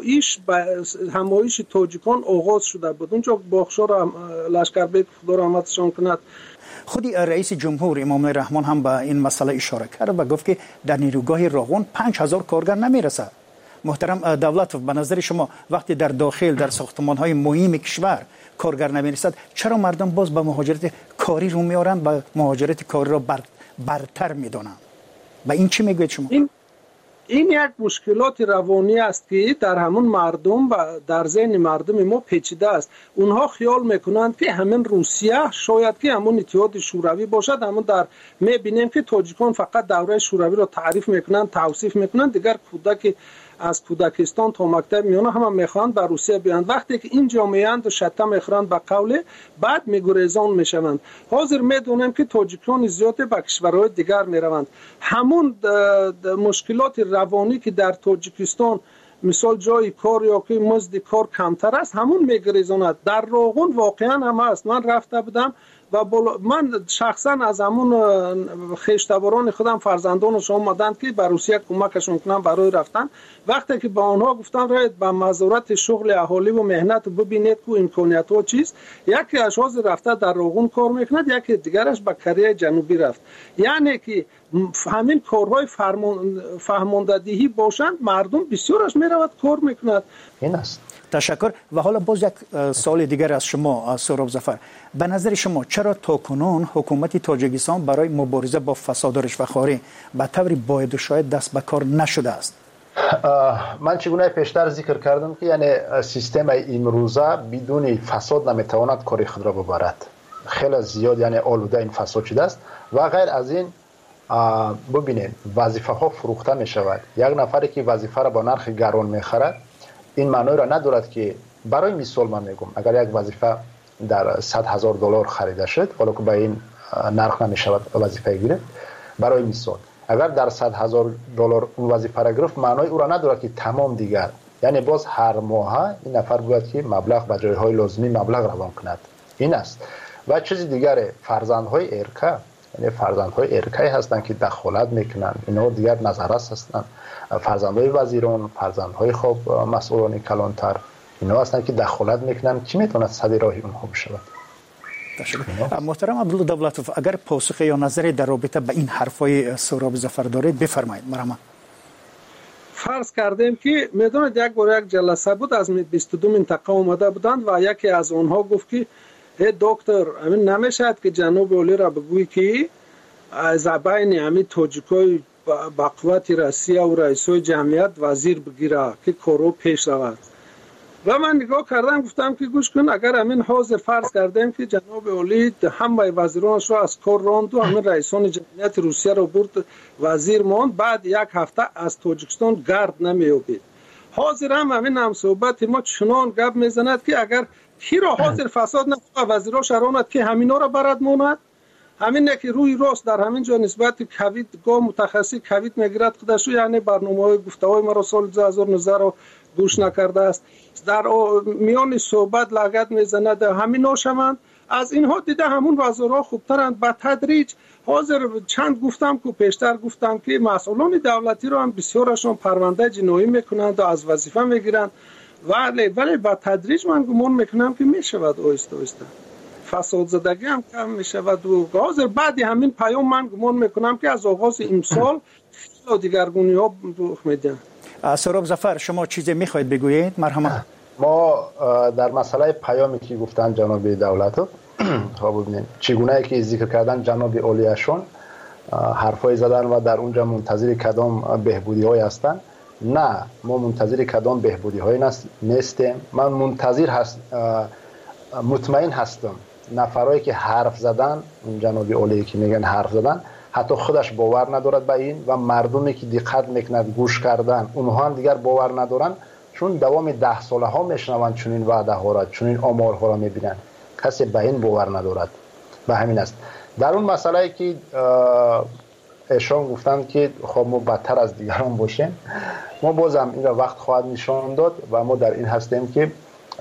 Speaker 17: همایش تاجیکان آغاز شده بود. اونجا باخشار لشکربیک خدا رحمتشان کند،
Speaker 16: خود رئیس جمهور امام رحمان هم به این مسئله اشاره کرد و گفت که در نیروگاه راغون 5000 کارگر نمیرسه. محترم دولتوف، به نظر شما وقتی در داخل در ساختمان‌های مهم کشور کارگر نمیرسد، چرا مردم باز به مهاجرت کاری رو میارن و مهاجرت کاری را برتر میدونن؟ به این چی میگوید شما؟
Speaker 17: این یک مشکلات روانی است که در همون مردم و در ذهن مردم ما پیچیده است. اونها خیال میکنند که همین روسیه شاید که همون اتحاد شوروی باشد. همون در میبینیم که تاجیکان فقط دوره شوروی را تعریف میکنند، توصیف میکنند، دیگر کودک از کودکستان تا مکتب میانه هم میخوان به روسیه بیان. وقتی که این جامعه اند و شتم میخوان به قول بعد میگریزان میشوند. حاضر میدونیم که تاجیکان زیاد به کشورهای دیگر میروند. همون مشکلات روانی که در تاجیکستان مثال جای کار یا که مزد کار کمتر است همون میگریزاند. در روغن واقعا هم هست. من رفته بودم و من شخصا از همون خیشتباران خودم فرزندانش آمدند که به روسیه کمکشون کنم برای رفتن. وقتی که با آنها گفتم راید به مزارت شغل اهالی و مهنت ببینید که امکانیت ها چیست، یکی از حاضر رفته در روغن کار میکند، یکی دیگرش به کره جنوبی رفت. یعنی که همین کارهای فهماندهی باشند مردم بسیارش میرود کار میکند.
Speaker 18: این است.
Speaker 16: تشکر. و حالا باز یک سوال دیگر از شما سهراب ظفر، به نظر شما چرا تاکنون حکومت تاجیکستان برای مبارزه با فساد و رشوه‌خواری به طور باید و شاید دست به کار نشده است؟
Speaker 18: من چگونه پیشتر ذکر کردم که یعنی سیستم امروزه بدون فساد نمیتواند کاری خود را ببرد. خیلی زیاد یعنی آلوده این فساد شده است و غیر از این ببینید وظیفه ها فروخته می شود. یک نفری که وظیفه را با نرخ گران میخرد این معنی را ندارد که برای مثال من میگم اگر یک وظیفه در $100,000 خریده شد، حالا که به این نرخ نمی شود وظیفه گیرد، برای مثال اگر در $100,000 اون وظیفه را گرفت معنی او را ندارد که تمام دیگر، یعنی باز هر ماه این نفر باید که مبلغ به جای های لازمی مبلغ روان کند. این است. و چیز دیگر فرزندهای ارکه، یعنی فرزندهای ارکه هستند که دخالت میکنند، اینا دیگر نظررس هستند. فرزندهای وزیران، فرزندهای خب مسئولان کلانتر، اینا هستند که دخالت میکنند. کی میتواند سد راهی اونها بشود؟
Speaker 16: محترم عبدالله دولتوف، اگر پاسخ یا نظری در رابطه به این حرفای سهراب ظفر دارید بفرمایید. مرحبا.
Speaker 17: فرض کردیم که میدونید یک بار یک جلسه بود از 22 منطقه اومده بودند و یکی از اونها گفت که دکتر همین نمیشد که جنوب اولی را بگویی که از بین همین تاجیکای با قوت روسیه و رئیسای جمعیت وزیر بگیره که کارو پیش رود. و من نگاه کردم گفتم که گوش کن، اگر همین حاضر فرض کردیم که جناب اولی همه وزیرانش رو از کار راند و همین رئیسان جمعیت روسیه رو برد وزیر ماند، بعد یک هفته از تاجیکستان گرد نمیابید. حاضر هم همین هم صحبت ما چنان گپ میزند که اگر کی را حاضر فساد نکنه وزیراش راند که همینا را برد ماند، همین که روی راست در همین جا نسبت کوید گاه متخصصی کوید میگیرد خودش، یعنی برنامه‌های گفته‌های ما را سال 2019 رو گوش نکرده است، در میان صحبت لگد میزند همینا شوند. از اینها دیده همون وزرا خوبترند. به تدریج حاضر چند گفتم که پیشتر گفتم که مسئولان دولتی رو هم بسیارشون پرونده جنایی میکنند و از وظیفه میگیرند، ولی به تدریج من گمان میکنم که میشود آهسته آهسته فساد زدگی هم کم میشود و حاضر بعدی همین پیام من گمان میکنم که از آغاز امسال خیلی دیگرگونی ها رخ میدن.
Speaker 16: سهراب ظفر شما چیزی میخواید بگویید؟ مرحبا.
Speaker 18: ما در مسئله پیامی که گفتن جناب دولتو ببینید چگونه که ذکر کردن جناب اولیشون حرفای زدن و در اونجا منتظر کدام بهبودی های هستن. نه، ما منتظر کدام بهبودی های نیستیم. من منتظر مطمئن هستم نفرایی که حرف زدن، جناب اولی که میگن حرف زدن، حتی خودش باور ندارد به این و مردمی که دقت میکنند گوش کردن اونها هم دیگر باور ندارن، چون دوام 10 ساله ها میشنوند چنین وعده ها را، چنین آمارها را میبینند، کسی به این باور ندارد. و همین است. در اون مسئله که ایشان گفتند که خب ما بدتر از دیگران باشیم، ما بازم این را وقت خواهد نشان داد و ما در این هستیم که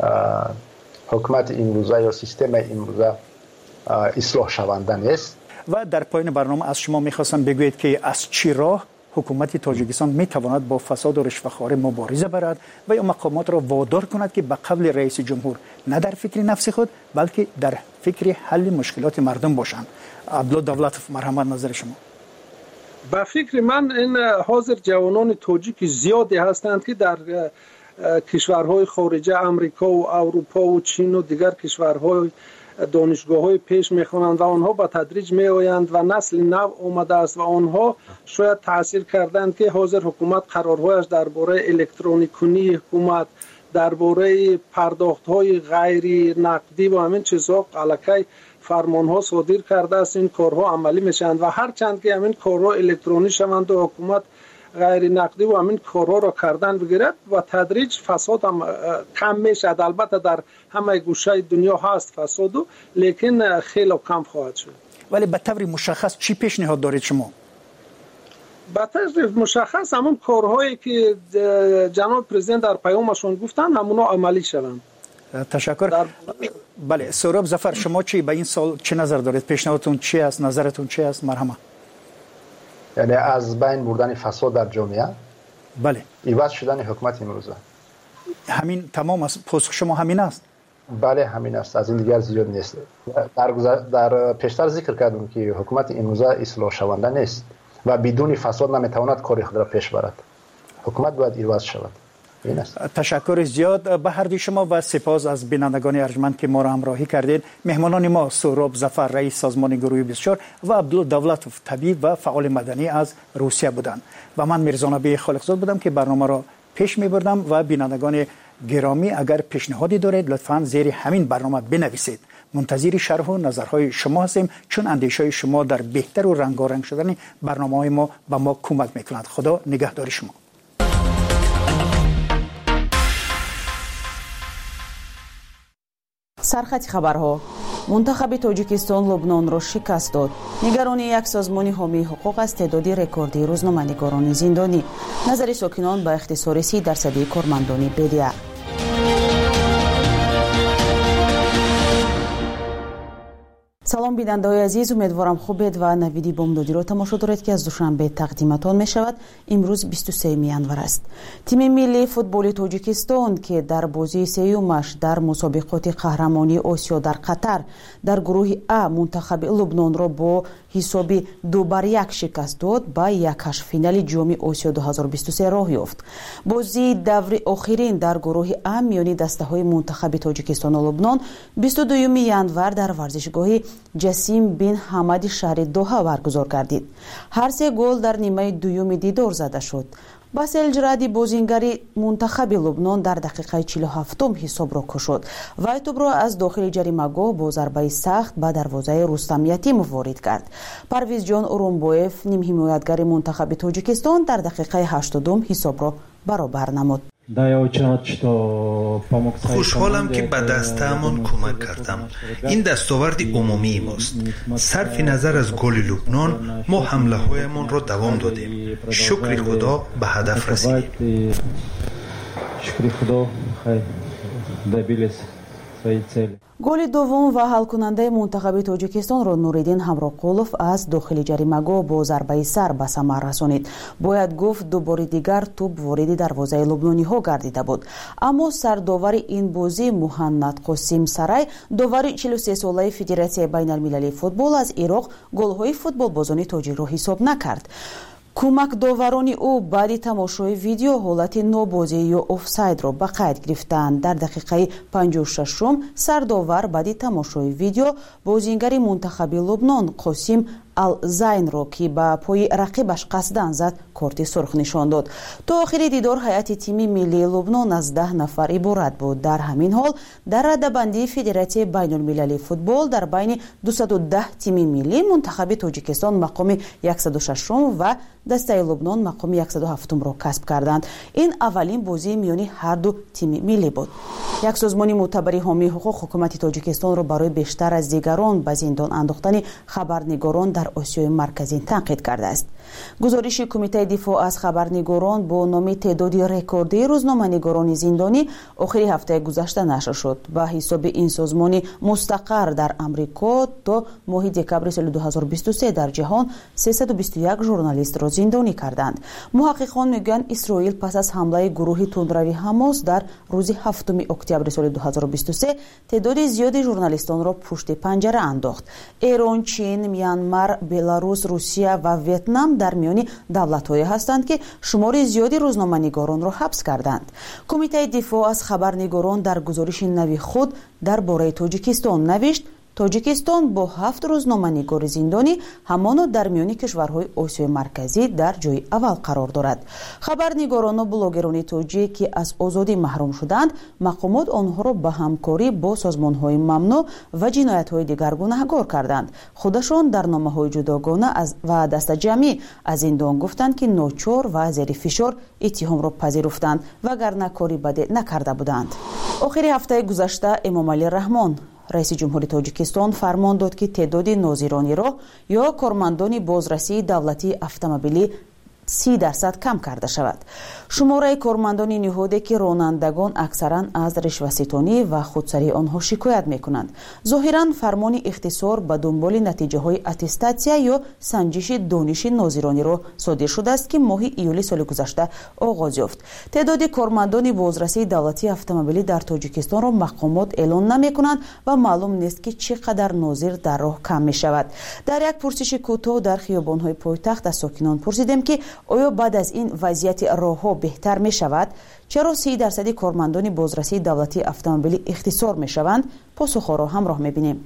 Speaker 18: حکومت امروزه یا سیستم امروزه اصلاح شونده نیست.
Speaker 16: و در پایان برنامه از شما میخواستم بگویید که از چی راه حکومت تاجیکستان میتواند با فساد و رشوه‌خواری مبارزه برد و یا مقامات را وادار کند که به قبل رئیس جمهور نه در فکر نفس خود بلکه در فکر حل مشکلات مردم باشند. عبدالله دولتوف، مرحمت نظر شما.
Speaker 17: به فکر من این حاضر جوانان تاجیک زیادی هستند که در کشورهای خارجه، امریکا و اروپا و چین و دیگر کشورهای دانشگاه‌های پیش می‌خوانند و آنها با تدریج می‌آیند و نسل نو آمده است و آنها شاید تاثیر کردند که حاضر حکومت قرارهایش درباره الکترونیکی حکومت، درباره پرداخت‌های غیر نقدی و همین چیزها الکی فرمان‌ها صادر کرده است. این کارها عملی میشند و هر چند که همین کارها الکترونیکی شوند و حکومت غیر نقدی و همین کارها را کردن بگیرد و تدریج فساد هم کم میشد. البته در همه گوشه دنیا هست فساد، لیکن خیلی کم خواهد شد.
Speaker 16: ولی به طور مشخص چی پیشنهاد دارید شما؟
Speaker 17: به طرز مشخص همون کارهایی که جناب پرزیدنت در پیامشون گفتن همونا عملی شوند.
Speaker 16: تشکر. بله سهراب ظفر، شما چی به این سال چه نظر دارید؟ پیشنهادتون چی است؟ نظرتون چی است؟ مرحبا.
Speaker 18: یعنی از بین بردن فساد در جامعه،
Speaker 16: بله،
Speaker 18: عوض شدن حکومت امروزه،
Speaker 16: همین تمام است؟ پاسخ شما همین است؟
Speaker 18: بله همین است، از این دیگر زیاد نیست. در پیشتر ذکر کردم که حکومت امروزه اصلاح شونده نیست و بدون فساد نمیتواند کاری خود را پیش برد. حکومت باید عوض شود. این است.
Speaker 16: تشکر زیاد به هر دوی شما و سپاس از بینندگان ارجمند که ما را همراهی کردید. مهمانان ما سهراب ظفر رئیس سازمان گروه 24 و عبدالدولتوف طبیب و فعال مدنی از روسیه بودند و من میرزا نبی خالقزاد بودم که برنامه را پیش میبردم. و بینندگان گرامی اگر پیشنهادی دارید لطفاً زیر همین برنامه بنویسید. منتظر شرح و نظرهای شما هستیم، چون اندیشه‌های شما در بهتر و رنگارنگ شدن برنامه‌های ما به ما کمک می‌کند. خدا نگهدار شما.
Speaker 10: سرخط خبرها: منتخب تاجیکستان لبنان را شکست داد. نگرانی یک سازمان حامی حقوق از تعداد رکوردی روزنامه‌نگاران زندانی. نظر ساکنان به اختصار 30% کارمندان بدیه. سلام بیننده‌های عزیز، امیدوارم خوبید و نویدی بامدادی را تماشا دارید که از دوشنبه تقدیمتان می شود. امروز 23 ینور است. تیم ملی فوتبال تاجیکستان که در بازی سومش در مسابقات قهرمانی آسیا در قطر در گروه ا منتخب لبنان را با حسابی 2-1 شکست داد، به یک فینال جام آسیا 2023 راه یافت. بازی دور آخرین در گروه ا میان دسته‌های منتخب تاجیکستان و لبنان 22 ینور در ورزشگاه جسیم بن حمد شهر دوحه برگزار گردید. هر سه گل در نیمه دوم دیدار زده شد. باسل جرادی بازیگری منتخب لبنان در دقیقه 47 حساب را کشید و توپ را از داخل جریمه‌گاه با ضربه سخت به دروازه رستم یتیم وارد کرد. پرویز جان اورونبویف نیم حمایتگر منتخب تاجیکستان در دقیقه 80 حساب را برابر نمود.
Speaker 12: خوشحالم که به دسته‌مان کمک کردم. این دستاورد عمومی ماست. صرف نظر از گل لبنان، ما حمله هایمان را دوام دادیم. شکر خدا به هدف رسیدیم.
Speaker 10: شکر خدا. گل دوم و حل کننده منتخب تاجیکستان را نوریدین همراقولوف از داخل جریمه‌گاه با ضربه سر به ثمر رسانید. باید گفت دو بار دیگر توپ وارد دروازه لبنانی‌ها گردیده بود. اما سرداور این بازی محمد قاسم سرای، داور 43 ساله فدراسیون بین‌المللی فوتبال از عراق، گل‌های فوتبالبازان تاجیک را حساب نکرد. کمک داورانی او بعد تماشای ویدیو حالت نابازی یا آفساید را به قید گرفتند. در دقیقه 56 سرداور بعد تماشای ویدیو بازیگر منتخب لبنان قاسم الزین را که به پای رقیبش قصدن زد کارت سرخ نشان داد. تا آخر دیدار هیئت تیم ملی لبنان از 10 نفر عبارت بود. در همین حال در رده‌بندی فدراسیون بین‌المللی فوتبال در بین 210 تیم ملی منتخب تاجیکستان مقام 106 و دسته لبنان مقام 107 را کسب کردند. این اولین بازی میان هر دو تیم ملی بود. یک سازمان معتبر حامی حقوق حکومت تاجیکستان را برای بیشتر از دیگران به زندان انداختن خبرنگاران در آسیای مرکزی تنقید کرده است. گزارش کمیته دفاع از خبرنگاران با نام تعداد رکوردی روزنامه‌نگاران زندانی آخر هفته گذشته نشر شد. به حساب این سازمان مستقر در آمریکا تا ماه دکمبر سال 2023 در جهان 321 ژورنالیست را زندانی کردند. محققان میگویند اسرائیل پس از حمله گروه تندروی حماس در روز 7 اکتبر سال 2023 تعداد زیادی ژورنالیستان را پشت پنجره انداخت. ایران، چین، میانمار، بلاروس، روسیه و ویتنام در میان دولت‌هایی هستند که شمار زیادی روزنامه‌نگاران را حبس کردند. کمیته دفاع از خبرنگاران در گزارش نوی خود درباره تاجیکستان نوشت تاجیکستان با 7 روزنامه‌نگار زندانی همان در میان کشورهای آسیای مرکزی در جای اول قرار دارد. خبرنگاران و بلاگران تاجیک که از آزادی محروم شدند، مقامات آنها را به همکاری با سازمان‌های ممنوع و جنایت‌های دیگر گناهکار کردند. خودشان در نامه‌های جداگانه و دست جمعی از زندان گفتند که ناچار و زیر فشار اتهام را پذیرفتند وگرنه کاری بد نکرده بودند. آخر هفته گذشته امامعلی رحمان رئیس جمهوری تاجیکستان فرمان داد که تعداد ناظران راه یا کارمندان بازرسی دولتی اتومبیلی 30% کم کرده شود. شماره کارمندان نهاده که رانندگان اکثرا از رشوه‌ستانی و خودسری آنها شکایت میکنند. ظاهرا فرمان اختصار به دنبال نتیجه های اتستاسیا یا سنجش دانش ناظرانی را صادر شده است که ماه ایولی سال گذشته آغاز یافت. تعداد کارمندان بازرسی دولتی اتومبیلی در تاجیکستان را مقامات اعلان نمیکنند و معلوم نیست که چقدر ناظر در راه کم می شود. در یک پرسش کوتاه در خیابان‌های پایتخت از ساکنان پرسیدیم که آیا بعد از این وضعیت راه‌ها بهتر می شود؟ چرا 30% کارمندان بازرسی دولتی اتومبیلی اختصار می شوند؟ پاسخ را همراه می بینیم.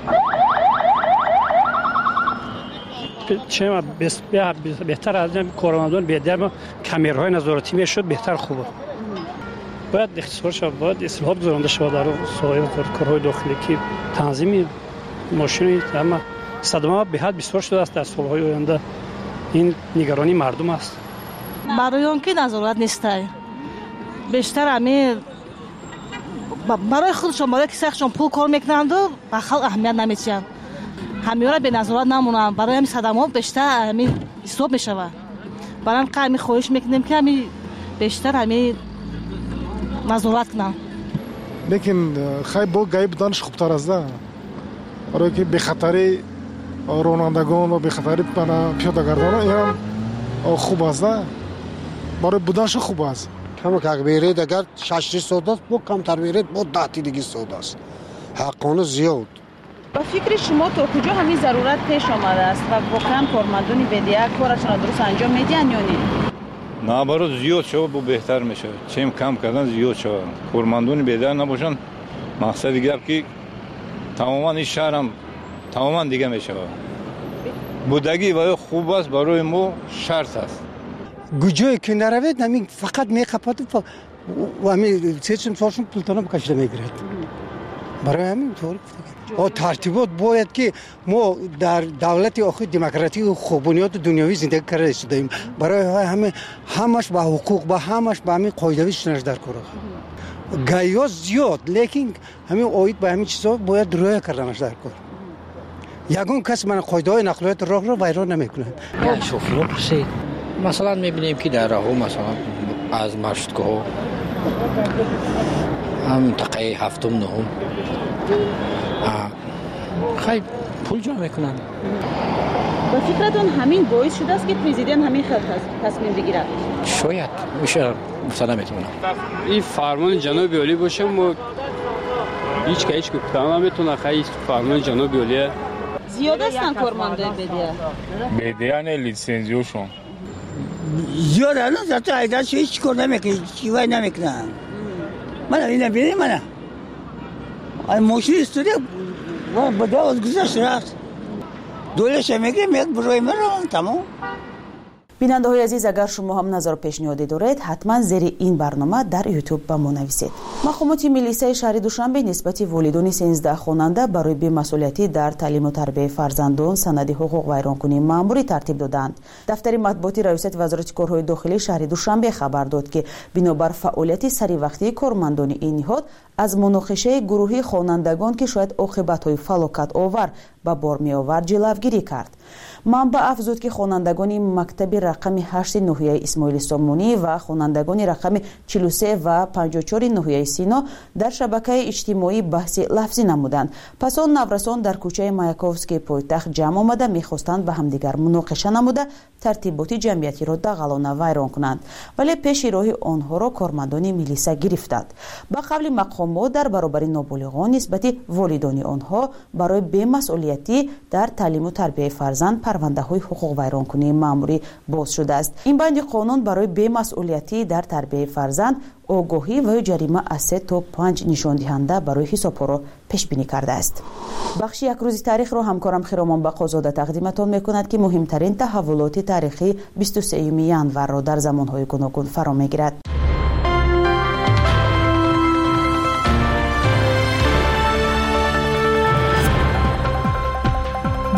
Speaker 3: چه بهتر از این کارمندان بیادر کامراهای نظارتی میشد بهتر خوبه. باید اختصار شود، باید اصلاحات گذرانده شود در سایر کارهای داخلی که تنظیم ماشین اما صدمه به حد بسیار شده است در سالهای آینده. این نگرانی مردم است.
Speaker 4: برای آن که نظارت نیست بیشتر همه برای خودشون برای کسایشون پول کار میکنند و به خلق اهمیت نمیدن. همه را به نظارت نمونند. برای همین صدمات بیشتر همین حساب میشود. برای همین خواهش میکنیم که همین بیشتر همین نظارت کنند.
Speaker 19: لیکن خیلی با گایب دانش خوبتر است. برای که به خطر رانندگان و به خطر پیاده‌گردان این خوب است. برای بودنش خوب است.
Speaker 20: کم که بیرید اگر 6 سودا است، با کمتر بیرید با 10 دیگه سودا است. حقانه زیاد.
Speaker 10: با فکر شما تا کجا همین ضرورت پیش آمده است و واقعا کارمندان بدیه کارشان درست انجام میدن یا نه؟
Speaker 21: نه برای زیاد شود با بهتر میشه. چیم کم کردن زیاد شود. کارمندان بدیه نباشن مقصد دیگر که تماما این شهر هم تماما دیگه میشه. بودگی و خوب است برای ما شرط است.
Speaker 20: گوجه که نروید همین فقط میخپاد و همین سیستم سوشون پولتانا بکشیده میگیرد. برای همین طور و ترتیبات باید که ما در دولت آخر دموکراتیک و خوبونیات دنیوی زندگی کرده شدیم. برای همش با حقوق با همش با همین قاعده‌ویش در کار. گایا زیاد لیکن همین اوید با همین چیزا باید رعایت کردنش در کار. یگان کس من قاعده‌های نقلیات راه رو ویران نمیکنه.
Speaker 23: شوفیرها پرسید مثلا میبینیم که در راهو مثلا از مشتگاه هم منطقه هفتم نهم خیلی پول جمع میکنن.
Speaker 10: با فکرتون همین باعث شده است که پرزیدنت همین خیلی تصمیم بگیرد؟
Speaker 23: شاید میشه مثلا میتونم
Speaker 24: این فرمان جناب عالی باشه ما هیچ که هیچ گفتم نمیتونه. خیلی فرمان جناب عالی
Speaker 10: زیاد هستن کارمندان بدیه
Speaker 24: نه لیسنزیوشون
Speaker 28: زیاد الان زیاد عیدش هیچ کار نمیکنه چیوی نمیکنن. من این نبینیم من ماشین استودیو بده از گذشت رفت دولش میگه یک برای من تمام.
Speaker 10: بیننده های عزیز اگر شما هم نظر و پیشنهادی دارید حتما زیر این برنامه در یوتیوب به ما نویسید. مقامات ملیسای شهر دوشنبه نسبت والدین 13 خواننده برای بی‌مسئولیتی در تعلیم و تربیت فرزندان سند حقوق ویرانکنی مأموری ترتیب دادند. دفتر مطبوعاتی ریاست وزارت کارهای داخلی شهر دوشنبه خبر داد که بنابر فعالیت سری وقتی کارمندان این نهاد از مناقشه گروهی خوانندگان که شاید عاقبت‌های فلاکت آور به بار می‌آورد جلوگیری کرد. منبع افزود که خوانندگان مکتب رقم 8 ناحیه اسماعیل سامونی و خوانندگان رقم 43 و 54 ناحیه سینا در شبکه اجتماعی بحث لفظی نمودند. پس آن نورسان در کوچه مایاکوفسکی پایتخت جمع آمده می‌خواستند به همدیگر مناقشه نموده ترتیبات جمعیتی را دغلانه ویران کنند، ولی پیش راه آنها را کارمندان میلیسا گرفتند. با قبل مقامات در برابر نابالغان نسبت والدان آنها برای بی‌مسئولیتی در تعلیم و تربیت فرزند پرونده های حقوق ویرانکنی مأموری باز شده است. این بند قانون برای بی‌مسئولیتی در تربیت فرزند آگاهی و جریمه از 3 تا 5 نشان دهنده برای حساب را پیش بینی کرده است. بخش یک روز تاریخ را همکارم خیرامان بقازاده تقدیمتان میکند که مهمترین تحولات تاریخی 23 ژانویه را در زمانهای گوناگون فرا میگیرد.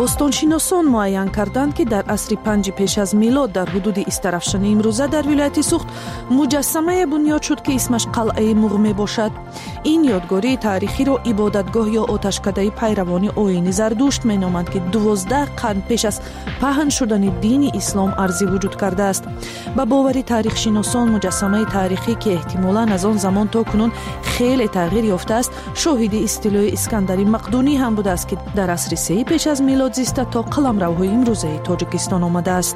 Speaker 1: бостоншиносон муайян карданд ки дар асри 5 пеш аз милод дар ҳудуди истарафшани имрӯза дар вилояти Сухт муҷассамае бунёд шуд ки исмаш қалъаи муғ мебошад. ин ёдгории таърихиро ибодатгоҳ ё оташкадаи пайравони оини зардушт меноманд ки 12 қарн пеш аз паҳн шудани дини ислом арзӣ вуҷуд кардааст. ба бовари таърихшиносон муҷассамаи таърихӣ ки эҳтимолан аз он замон то кунун хеле тағйир ёфтааст шоҳиди истилои искандари мақдунӣ ҳам будааст ки дар асри 3 пеш аз милод зиста то қаламравҳои имрӯзаи тоҷикистон омадааст.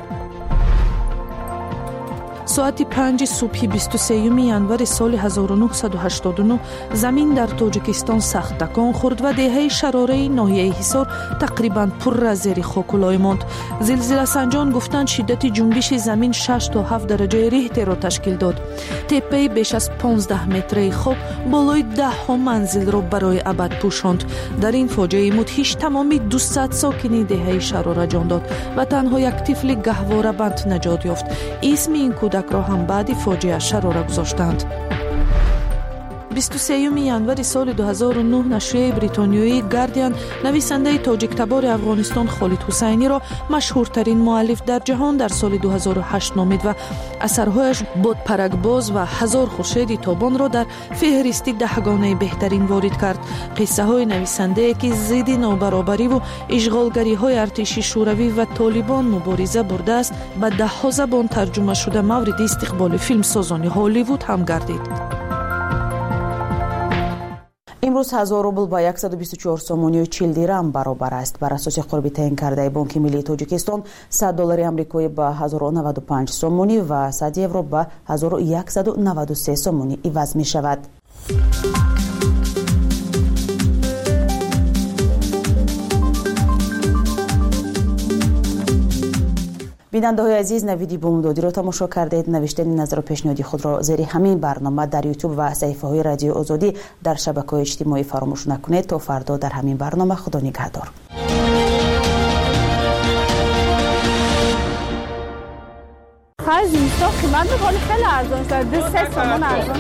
Speaker 1: соати 5 субҳи 23 январи соли 1989 замин дар тоҷикистон сахт такон хӯрд ва деҳаи шарораи ноҳияи ҳисор тақрибан пурра зери хокулой монд. зилзиласанҷон гуфтанд шиддати ҷунбиши замин 6 то 7 дараҷаи рихтерро ташкил дод. теппаи беш аз 15 метраи хоб болои 10 манзилро барои абад пӯшонд. дар ин фоҷиаи мудҳиш тамоми 200 сокини деҳаи шарора ҷон дод ва танҳо як тифли гаҳворабанд наҷот ёфт. исми ин кӯдакро ҳам баъди фоҷиа шарора гузоштанд. 23 январи соли 2009 нашрияи бритониёи Guardian нависандаи тоҷиктабори Афғонистон Холид Ҳусайниро машҳуртарин муаллиф дар ҷаҳон дар соли 2008 номид ва асарҳояш Бодпаракбоз ва Ҳазор хуршеди тобонро дар феҳристи 10-гонаи беҳтарин ворид кард. қиссаҳои нависандае ки зидди нобаробариву ишғолгариҳои артиши шӯравӣ ва Толибон мубориза бурдааст ба 10 забон тарҷума шуда мавриди истиқболи филмсозони Ҳолливуд ҳам гардид.
Speaker 10: имрӯз 1000 рубл ба 124 сомонии 40 дирам баробар аст. бар асоси қурби таъин кардаи Бонки миллии Тоҷикистон $100 амрикоӣ ба 1095 сомонӣ ва 100 евро ба 1193 сомонӣ иваз мешавад. бинандаҳои азиз, навиди бомдодиро тамошо кардед. навиштани назару пешниҳоди худро зери ҳамин барнома дар ютуб ва саҳифаҳои радиои озодӣ дар шабакаҳои иҷтимоӣ фаромӯш накунед. то фардо дар ҳамин барнома худо нигаҳдор.
Speaker 2: زمستان قیمت ولی خیلی ارزان شد. 3 سومون ارزان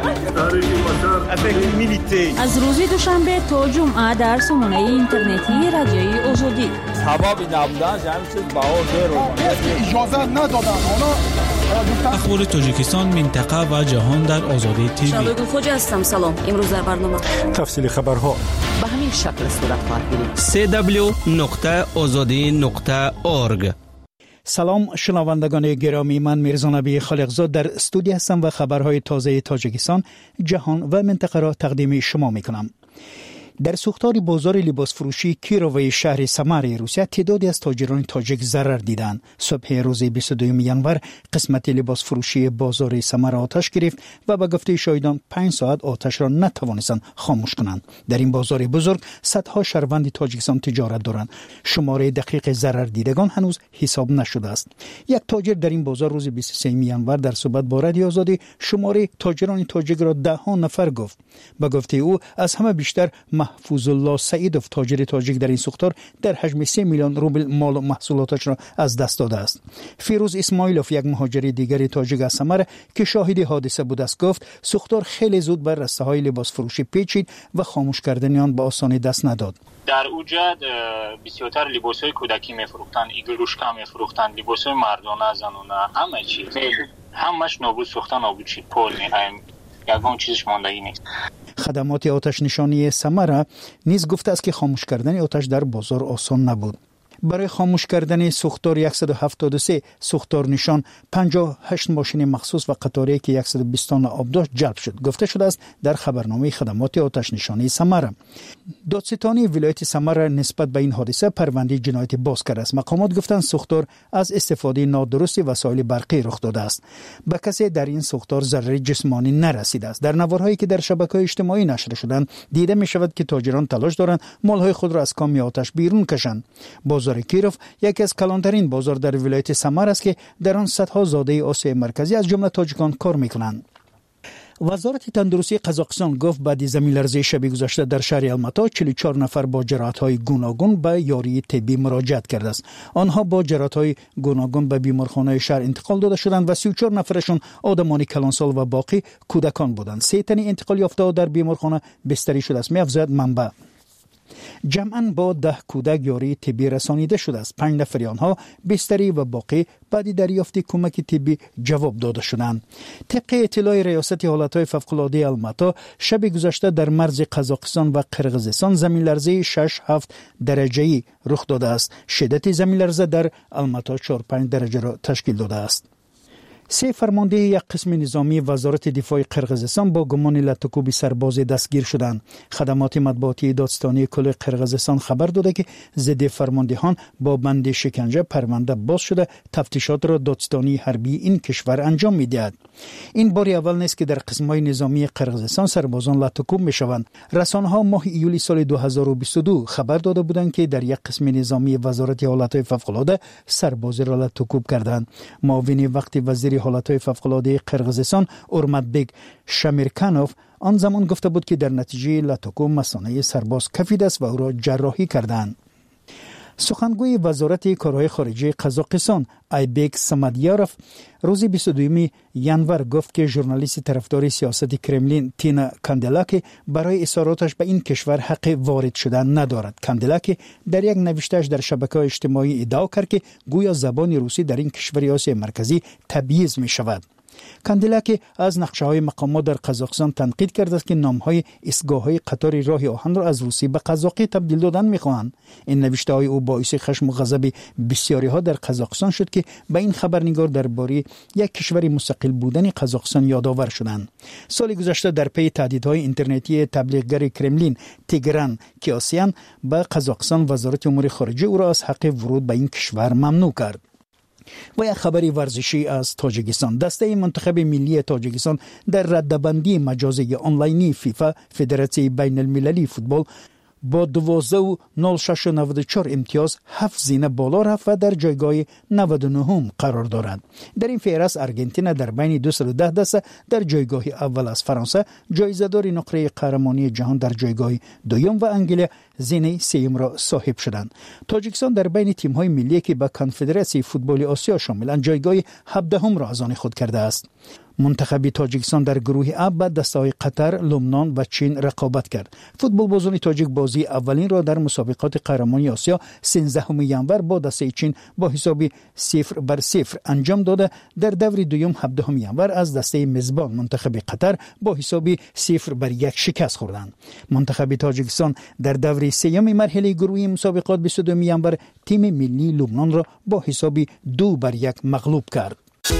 Speaker 2: شد.
Speaker 27: از روز دوشنبه تا جمعه در سامانه اینترنتی رادیوی آزادی.
Speaker 5: سبب نبودن همین چیز بهار زیرو.
Speaker 7: اجازه ندادن.
Speaker 8: اخبار تاجیکستان، منطقه و جهان در آزادی تیوی.
Speaker 9: شباب خوج هستم. سلام. امروز در برنامه
Speaker 7: تفصیل خبرها
Speaker 9: به همین شکل صورت خواهد گرفت.
Speaker 8: www.azadi.org.
Speaker 16: سلام شنوندگان گرامی، من میرزا نبی خالقزاد در استودیو هستم و خبرهای تازه تاجیکستان، جهان و منطقه را تقدیم شما میکنم. در سوختار بازار لباس فروشی کیروی شهر سمر روسیه تعدادی از تاجران تاجیک ضرر دیدند. صبح روز 22 ینور قسمت لباس فروشی بازار سمر آتش گرفت و به گفته شاهدان 5 ساعت آتش را نتوانستند خاموش کنند. در این بازار بزرگ صدها شهروند تاجیکستان تجارت دارند. شماره دقیق ضرر دیدگان هنوز حساب نشده است. یک تاجر در این بازار روز 23 ینور در صحبت با رادیو آزادی شماره تاجران تاجیک را 10 نفر گفت. به گفته او از همه بیشتر محفوظ الله سعیدوف تاجر تاجیک در این سوختار در حجم 3 میلیون روبل مال و محصولاتش را از دست داده است. فیروز اسماعیلوف یک مهاجر دیگر تاجیک از سمر که شاهد حادثه بود است گفت سوختار خیلی زود بر رسته‌های لباس فروشی پیچید و خاموش کردن آن به آسانی دست نداد.
Speaker 22: در اوجا بسیارتر لباس‌های کودکی می‌فروختند، ایگلوشکا می‌فروختند، لباس‌های مردانه زنانه، همه چیز. همش نابود سوختن نابود شد. پول یگان چیزش ماندگی نیست.
Speaker 16: خدمات آتش نشانی سمره نیز گفته است که خاموش کردن آتش در بازار آسان نبود. برای خاموش کردن سوختار 173 سوختار نشان 58 ماشین مخصوص و قطاری که 120 تن آب داشت جلب شد. گفته شده است در خبرنامه خدمات آتش نشانی سمره. دادستانی ولایت سمره نسبت به این حادثه پرونده جنایت باز کرده است. مقامات گفتند سوختار از استفاده نادرست وسایل برقی رخ داده است. به کسی در این سوختار ضرر جسمانی نرسیده است. در نوارهایی که در شبکه‌های اجتماعی نشر شدند دیده می شود که تاجران تلاش دارند مالهای خود را از کام آتش بیرون کشند. بازار کیروف یکی از کلانترین بازار در ولایت سمر است که در آن صدها زاده آسیای مرکزی از جمله تاجیکان کار میکنند. وزارت تندرستی قزاقستان گفت بعد زمین‌لرزه شب گذشته در شهر الماتا 44 نفر با جراحت‌های گوناگون به یاری طبی مراجعت کرده است. آنها با جراحت‌های گوناگون به بیمارخانه شهر انتقال داده شدند و 34 نفرشون آدمان کلانسال و باقی کودکان بودند. 3 تن انتقال یافته در بیمارخانه بستری شده است. می‌افزاید منبع. جمعاً با 10 کودک یاری طبی رسانیده شده است. 5 نفر آنها بستری و باقی بعد دریافت کمک طبی جواب داده شدند. طبق اطلاع ریاست حالتهای فوق‌العاده الماتا، شب گذشته در مرز قزاقستان و قرقیزستان زمین لرزه 6-7 درجه‌ای رخ داده است. شدت زمین لرزه در الماتا 4-5 درجه را تشکیل داده است. 3 فرمانده یک قسم نظامی وزارت دفاع قرقیزستان با گمان لطکوب سرباز دستگیر شدند. خدمات مطبوعاتی دادستانی کل قرقیزستان خبر داده که ضد فرماندهان با بند شکنجه پرونده باز شده تفتیشات را دادستانی حربی این کشور انجام می‌دهد. این بار اول نیست که در قسم‌های نظامی قرقیزستان سربازان لطکوب می‌شوند. رسانه‌ها ماه ایولی سال 2022 خبر داده بودند که در یک قسم نظامی وزارت حالتهای فوق‌العاده سربازی را لطکوب کردند. معاون وقت وزیر حالتهای فوق‌العاده قرقیزستان اورماتبک شامیرکانوف آن زمان گفته بود که در نتیجه لطکوب مثانه سرباز کفیده است و او را جراحی کردند. سخنگوی وزارت کارهای خارجه قزاقستان ایبک سمدیاروف روز 22 ژانویه گفت که ژورنالیست طرفدار سیاست کرملین تینا کاندلاکی برای اظهاراتش به این کشور حق وارد شدن ندارد. کاندلاکی در یک نوشته‌اش در شبکه‌های اجتماعی ادعا کرد که گویا زبان روسی در این کشور آسیا مرکزی تبعیض می شود. کاندلاکی از نقشه‌های مقامات در قزاقستان تنقید کرده است که نام‌های ایستگاه‌های قطار راه آهن را از روسی به قزاقی تبدیل دادن می‌خواهند. این نوشته‌های او باعث خشم و غضب بسیاری‌ها در قزاقستان شد که به این خبرنگار درباره یک کشور مستقل بودن قزاقستان یادآور شدند. سال گذشته در پی تهدیدهای اینترنتی تبلیغگر کرملین تیگران کیاسیان به قزاقستان، وزارت امور خارجه او را از حق ورود به این کشور ممنوع کرد. و یک خبری ورزشی از تاجیکستان. دسته منتخب ملی تاجیکستان در رده‌بندی مجازی آنلاینی فیفا فدراسیون بین المللی فوتبال با 12.0694 امتیاز 7 زینه بالا رفت و در جایگاه 99 قرار دارد. در این فهرست آرژانتین در بین 210 دسته در جایگاه اول از فرانسه، جایزه‌دار نقره قهرمانی جهان در جایگاه دوم و انگلیس زینه سوم را صاحب شدند. تاجیکستان در بین تیم‌های ملی که به کنفدراسیون فوتبال آسیا شاملند جایگاه 17 را از آن خود کرده است. منتخب تاجیکستان در گروه A با دسته‌های قطر، لبنان و چین رقابت کرد. فوتبال بازان تاجیک بازی اولین را در مسابقات قهرمانی آسیا 13 ژانویه با دسته چین با حساب 0-0 انجام داده. در دور دوم 17 ژانویه از دسته میزبان منتخب قطر با حساب 0-1 شکست خوردند. منتخب تاجیکستان در دور سوم مرحله گروهی مسابقات 22 ژانویه تیم ملی لبنان را با حساب 2-1 مغلوب کرد.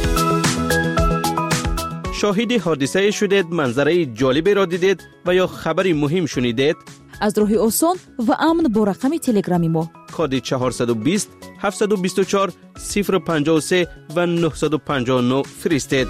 Speaker 6: شاهد حادثه شدید، منظره جالبی را دیدید و یا خبری مهم شنیدید؟
Speaker 11: از راه آسان و امن با رقم تلگرامی ما
Speaker 6: کد 420 724 053 و 959 فرستید.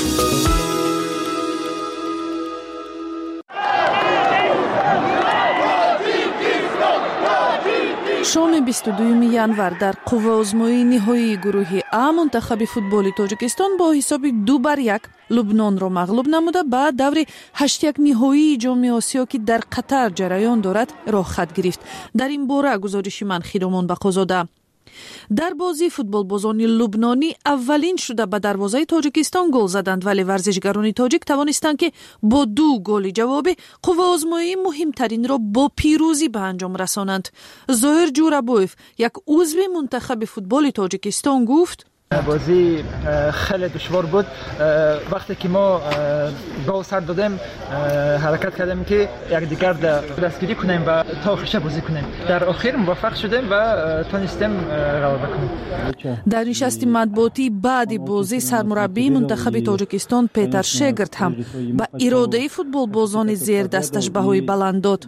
Speaker 1: شام 22 ژانویه در قوه‌آزمایی نهایی گروه A منتخب فوتبال تاجیکستان با حساب 2-1 لبنان را مغلوب نموده بعد دور 8-1 نهایی جام آسیا که در قطر جریان دارد راه خط گرفت. در این باره گزارش من خیرمان بقازاده. در بازی فوتبال بازان لبنانی اولین شده به دروازه تاجیکستان گل زدند، ولی ورزشگران تاجیک توانستند که با 2 گل جوابی قوه آزمایی مهمترین را با پیروزی به انجام رسانند. ظاهر جورابویف یک عضو منتخب فوتبال تاجیکستان گفت
Speaker 13: بازی خیلی دشوار بود. وقتی که ما گل سر دادیم حرکت کردیم که یک دیگر دستگیری کنیم و تا آخرش بازی کنیم. در آخر موفق شدیم و تونستیم غلبه کنیم.
Speaker 1: در نشست مطبوعاتی بعد بازی سرمربی منتخب تاجیکستان پیتر شگرد هم با اراده فوتبال بازان زیر دستش بهای بلند داد.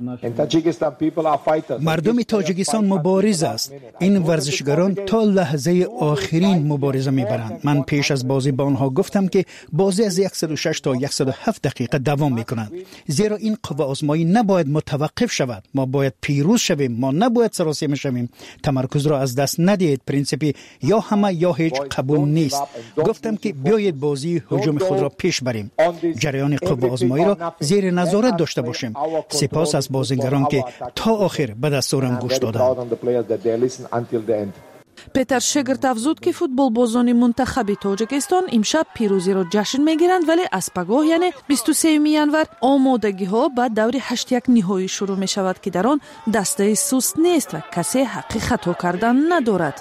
Speaker 16: مردم تاجیکستان مبارز است. این ورزشگران تا لحظه آخرین مبارزه میبرند. من پیش از بازی با آنها گفتم که بازی از 106 تا 107 دقیقه دوام میکنند، زیرا این قوه آزمایی نباید متوقف شود. ما باید پیروز شویم، ما نباید سراسیمه شویم. تمرکز را از دست ندهید. پرینسیپی یا همه یا هیچ قبول نیست. گفتم که بیایید بازی هجوم خود را پیش بریم، جریان قوه آزمایی را زیر نظارت داشته باشیم. سپاس از بازیگران که تا آخر به دستورم گوش دادند.
Speaker 1: петр шегирт афзуд ки футболбозони мунтахаби тоҷикистон имшаб пирӯзиро ҷашн мегиранд, вале аз пагоҳ яъне 23 январ омодагиҳо ба даври 8-1 ниҳоӣ шурӯъ мешавад ки дар он дастаи суст нест ва касе ҳаққи хато кардан надорад.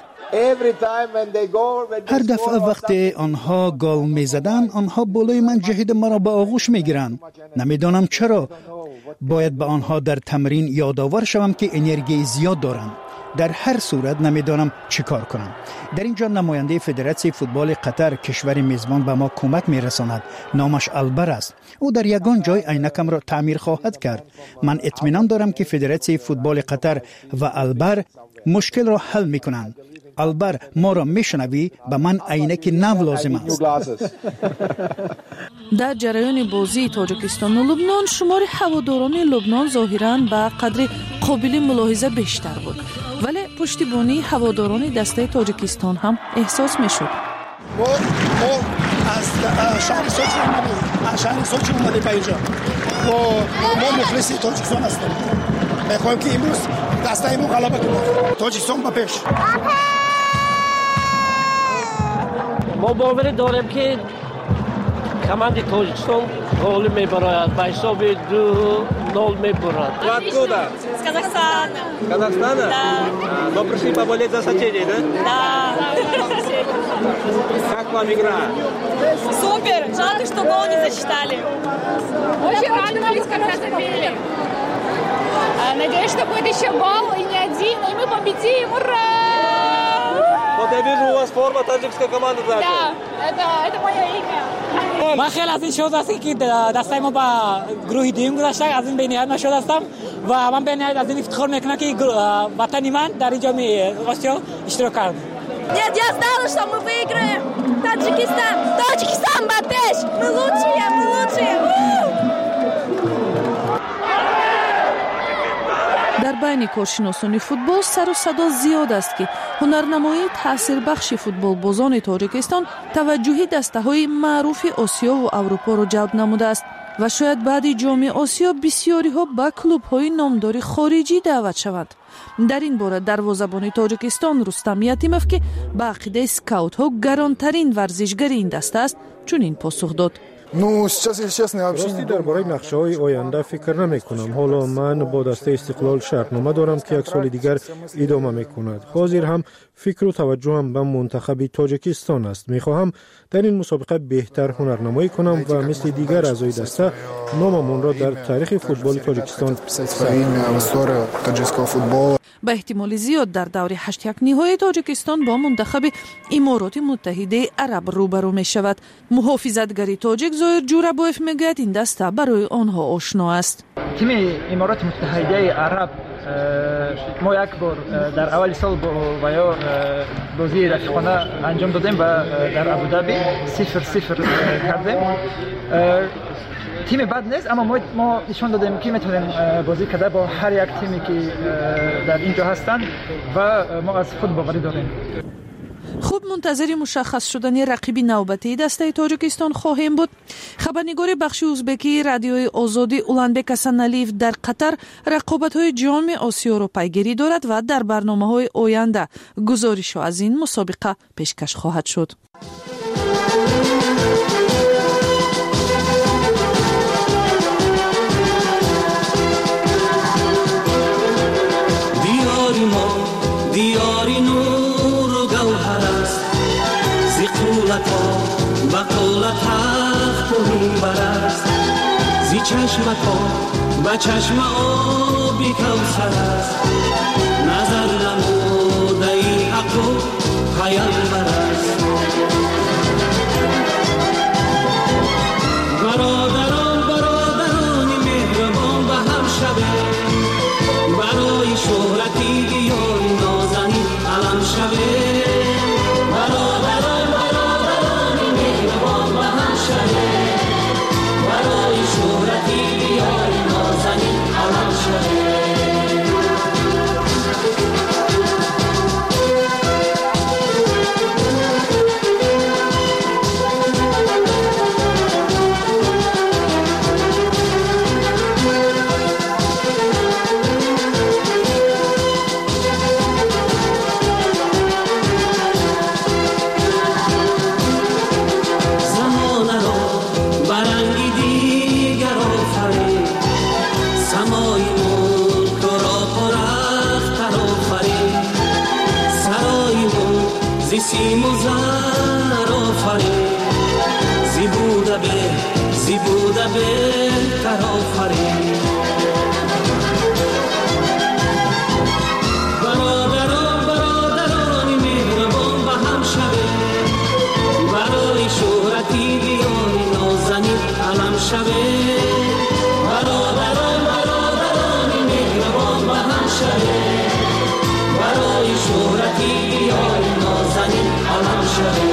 Speaker 16: هر دفعه وقتی آنها گل میزدند آنها بالای من جهید مرا به آغوش میگیرند. نمیدانم چرا. باید به آنها در تمرین یادآور شوم که انرژی زیاد دارند. در هر صورت نمیدانم چی کار کنم. در اینجا نماینده فدراسیون فوتبال قطر کشور میزبان به ما کمک میرساند. نامش البر است. او در یگان جای عینکم را تعمیر خواهد کرد. من اطمینان دارم که فدراسیون فوتبال قطر و البر مشکل را حل میکنند. البر ما را میشنوی؟ به من عینک نو لازم است.
Speaker 1: در جریان بازی تاجیکستان و لبنان شمار هواداران لبنان ظاهراً به قدر قابل ملاحظه بیشتر بود، ولی پشتیبانی هواداران دسته تاجیکستان هم احساس میشد.
Speaker 7: ما از شهر سوچی اومدیم به اینجا. ما مخلص تاجیکستان هستیم. میخوایم که امروز دسته ما غلبه کنیم. تاجیکستان به پیش.
Speaker 3: ما باور داریم که کماند تاجیکستان غالب میبرد به حساب 2-0 میبرد.
Speaker 12: Откуда?
Speaker 2: С Казахстана.
Speaker 12: Казахстана?
Speaker 2: Да.
Speaker 12: Но пришли поболеть за соседей, да?
Speaker 2: Да.
Speaker 12: Как вам игра?
Speaker 2: Супер. Жалко, что гол не засчитали.
Speaker 14: Очень радовались, когда забили. Надеюсь, что будет еще гол и не один, и мы победим. Ура!
Speaker 12: Вот я вижу, у вас форма таджикской команды.
Speaker 14: Да, это мое имя.
Speaker 15: من خیلی از این شد هستی که دستای ما با گروه دیم گذاشته از این بینیت من شد هستم و من بینیت از این افتخار میکنم که وطنی من در اینجا اشتراک کرد.
Speaker 14: Нет, я знала, что мы выиграем. Таджикистан, Бапеш, мы лучшие.
Speaker 1: در بین کارشناسان فوتبال سر و صدا زیاد است که هنرنمایی تاثیربخش فوتبالبازان تاجیکستان توجهی دسته‌های معروف آسیا و اروپا را جلب نموده است و شاید بعد جام آسیا بسیاری ها به کلوب‌های نامدار خارجی دعوت شوند. در این باره دروازه‌بان تاجیکستان رستم یتیموف که به عقیده اسکاوت ها گرانترین ورزشگر این دسته است چنین پاسخ داد.
Speaker 17: راستی درباره نقشه‌های آینده فکر نمی‌کنم. حالا من با دسته استقلال شرطنامه دارم که یک سال دیگر ادامه می‌کند. حاضر هم فکر و توجهم به منتخب تاجیکستان است. می‌خواهم در این مسابقه بهتر هنرنمایی کنم و مثل دیگر اعضای دسته ناممان را در تاریخ فوتبال تاجیکستان
Speaker 1: به احتمال زیاد در دور 8-1 نهایی تاجیکستان با منتخب امارات متحده عرب روبرو می شود. محافظتگری تاجیک زایر جورابویف میگوید این دسته برای آنها آشنا است.
Speaker 13: تیم امارات متحده عرب ما یک بار در اول سال با یا بازی رفیقانه انجام دادیم و در ابودابی 0-0 کردیم. تیم بد نیست اما ما نشان دادیم که میتونیم بازی کرده با هر یک تیمی که در اینجا هستند و ما از خود باوری داریم.
Speaker 1: خوب منتظر مشخص شدن رقیب نوبتی دسته تاجیکستان خواهیم بود. خبرنگار بخش ازبکی رادیوی آزادی اولانبک حسنعلیف در قطر رقابت‌های جام آسیا را پیگیری دارد و در برنامه‌های آینده گزارش از این مسابقه پیشکش خواهد شد.
Speaker 18: دیاری نور و گوهر است زیقولتا بقولت حق و میبر است زی چشمتا به چشم آبی کوثر است نظر نموده ای حق و پیامبر است برادران مهربان به هم شبه برای شهرتی یاری نازنی علم شوه برادران مهربان به هم شوه برای شهرتی یاری نازنی علم شوه سیم و زر آفرین زیبوده بهتر آفرین برادران مهربان به هم شوه برای شهرتی دیاری نازنین علم شوه برادران مهربان به هم شوه برای شهرتی دیاری نازنین علم شوه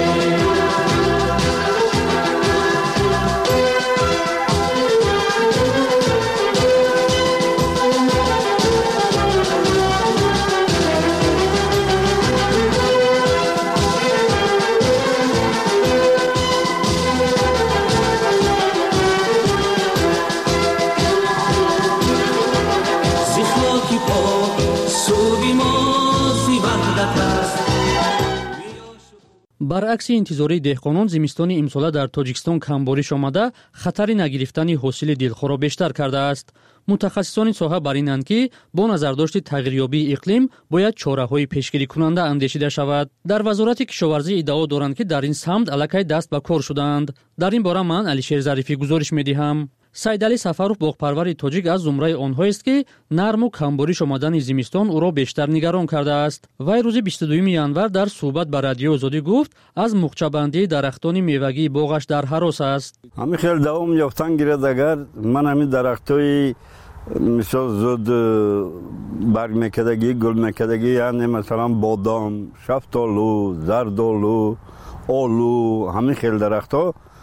Speaker 4: баръакси интизори деҳқонон зимистони имсола дар тоҷикистон камбориш омада хатари нагирифтани ҳосили дилхӯро бештар кардааст. мутахассисони соҳа бар инанд ки бо назардошти тағйирёбии иқлим бояд чораҳои пешгирикунанда андешида шавад. дар вазорати кишоварзӣ иддао доранд ки дар ин самт аллакай даст ба кор шудаанд. дар ин бора ман Алишер Зарифӣ гузориш медиҳам. Сайдали Сафаров боғпарвари тоҷик аз зумраи онҳоест ки нарму камбориш омадани зимистон ӯро бештар нигарон кардааст. Вай рӯзи 22 январ дар суҳбат ба Радиои Озодӣ гуфт аз мухчабандии дарахтони мевагии боғаш дар ҳарос аст.
Speaker 19: ҳами хел давом ёфтан гирад агар ман ҳами дарахтои мисол зуд барг мекардагӣ гул мекардагӣ яъне масалан бодом, шафтолу, зардолу, олу ҳами хел дарахтҳо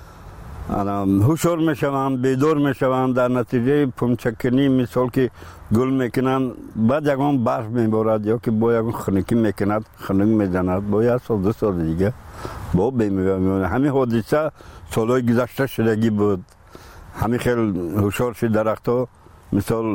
Speaker 19: ҳушёр мешаванд, бедор мешаванд, дар натиҷаи пумчаккунӣ мисол ки гул мекунанд, баъд ягон барф меборад ё ки бо ягон хунукӣ мекунад, хунук мезанад, бо 1 сол 2 соли дига бо бемева мемонад. ҳамин ҳодиса солҳои гузашта шудагӣ буд. ҳамин хел ҳушёр шид дарахтҳо мисол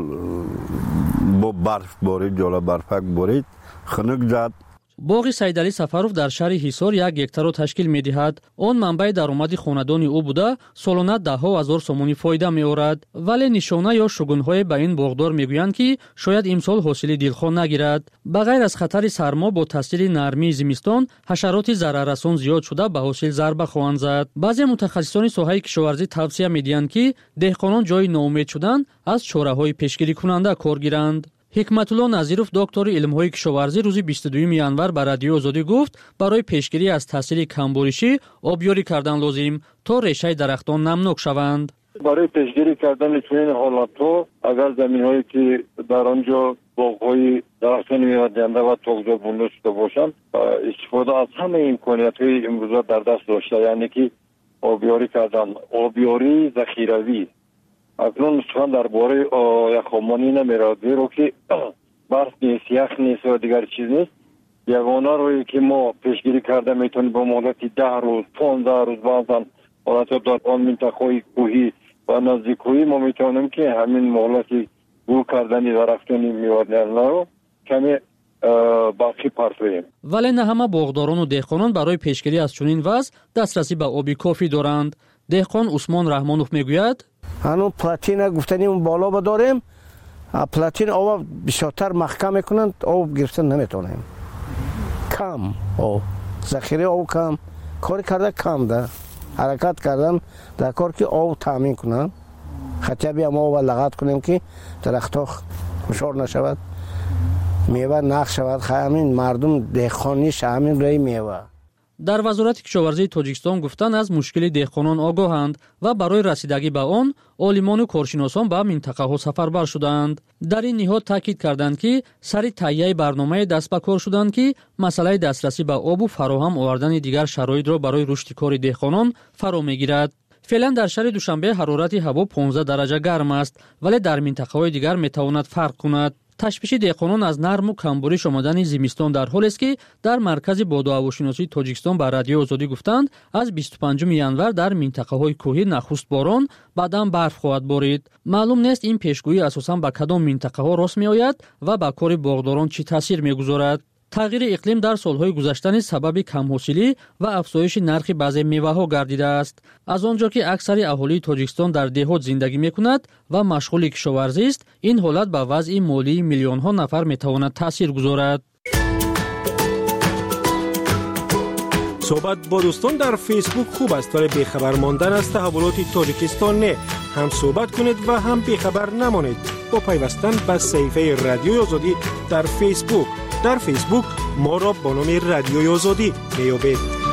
Speaker 19: бо барф борид, ҷола барфак борид, хунук зад.
Speaker 4: боғи Сайдали Сафаров дар шаҳри Ҳисор 1 гектарро ташкил медиҳад. он манбаи даромади хонадони ӯ буда солона даҳҳо ҳазор сомони фоида меорад. вале нишона ё шугунҳое ба ин боғдор мегӯянд ки шояд имсол ҳосили дилхоҳ нагирад. ба ғайр аз хатари сармо бо таъсири нармии зимистон ҳашароти зараррасон зиёд шуда ба ҳосил зарба хоҳанд зад. баъзе мутахассисони соҳаи кишоварзӣ тавсия медиҳанд ки деҳқонон ҷои ноумед шудан аз чораҳои пешгирикунанда кор гиранд. ҳикматулло Назиров, доктори илмҳои кишоварзӣ, рӯзи 22 январ ба Радиои Озодӣ гуфт барои пешгирӣ аз таъсири камборишӣ обёрӣ кардан лозим то решаи дарахтон намнок шаванд.
Speaker 20: барои пешгирӣ кардани чунин ҳолатҳо агар заминҳое ки дар он ҷо боғҳои дарахтони мевадиҳанда ва тоғҷо бунда шуда бошанд истифода аз ҳамаи имкониятҳои имрӯза дар даст дошта, яъне ки обёрӣ кардан, обёрии захиравӣ. акнун сухан дар бораи яхомонӣ намеравад, зеро ки барф нест, ях нест ва дигар чиз нест. ягона роҳе ки мо пешгирӣ карда метавонем ба муддати 10 рӯз 15 рӯз баъзан ҳолатҳо дар он минтақаҳои кӯҳӣ ва наздикоӣ мо метавонем ки ҳамин моҳлати гул кардани дарахтони мевадиҳандаро каме бақӣ партоем.
Speaker 4: вале на ҳама боғдорону деҳқонон барои пешгирӣ аз чунин вазъ дастрасӣ ба оби кофӣ доранд. деҳқон Усмон Раҳмонов мегӯяд
Speaker 21: ҳанӯ платина гуфтани он боло дорем, платин оба бисёртар маҳкам мекунанд, об гирифтан наметавонем. кам об, захираи об кам, кори карда кам да ҳаракат кардан дар кор ки об таъмин кунанд. хотя би мо оба лағат кунем ки дарахтҳо хушор нашавад, мева нақ шавад. ҳамин мардум деҳқониш ҳамин роҳи мева.
Speaker 4: дар вазорати кишоварзии Тоҷикистон гуфтанд аз мушкили деҳқонон огоҳанд ва барои расидагӣ ба он олимону коршиносон ба минтақаҳо сафарбар шудаанд. дар ин ниҳод таъкид карданд ки сари таҳияи барномае даст ба кор шуданд ки масъалаи дастрасӣ ба обу фароҳам овардани дигар шароитро барои рушди кори деҳқонон фаро мегирад. феълан дар шаҳри Душанбе ҳарорати ҳаво 15 дараҷа гарм аст, вале дар минтақаҳои дигар метавонад фарқ кунад. ташвиши деҳқонон аз нарму камбориш омадани зимистон дар ҳолест ки дар маркази бодуҳавошиносии Тоҷикистон ба Радиои Озодӣ гуфтанд аз 25 январ дар минтақаҳои кӯҳӣ нахуст борон, баъдан барф хоҳад борид. маълум нест ин пешгӯӣ асосан ба кадом минтақаҳо рост меояд ва ба кори боғдорон чӣ таъсир мегузорад. тағйири иқлим дар солҳои гузашта низ сабаби камҳосилӣ ва афзоиши нархи баъзе меваҳо гардидааст. аз он ҷо ки аксари аҳолии Тоҷикистон дар деҳот зиндагӣ мекунад ва машғули кишоварзист, ин ҳолат ба вазъи молии миллионҳо нафар метавонад таъсир гузорад.
Speaker 17: صحبت با دوستان در فیسبوک خوب است ولی بیخبر ماندن از تحولات تاجیکستان نه. هم صحبت کنید و هم بیخبر نمانید با پیوستن به صفحه رادیوی آزادی در فیسبوک. در فیسبوک ما را با نام رادیوی آزادی میابید.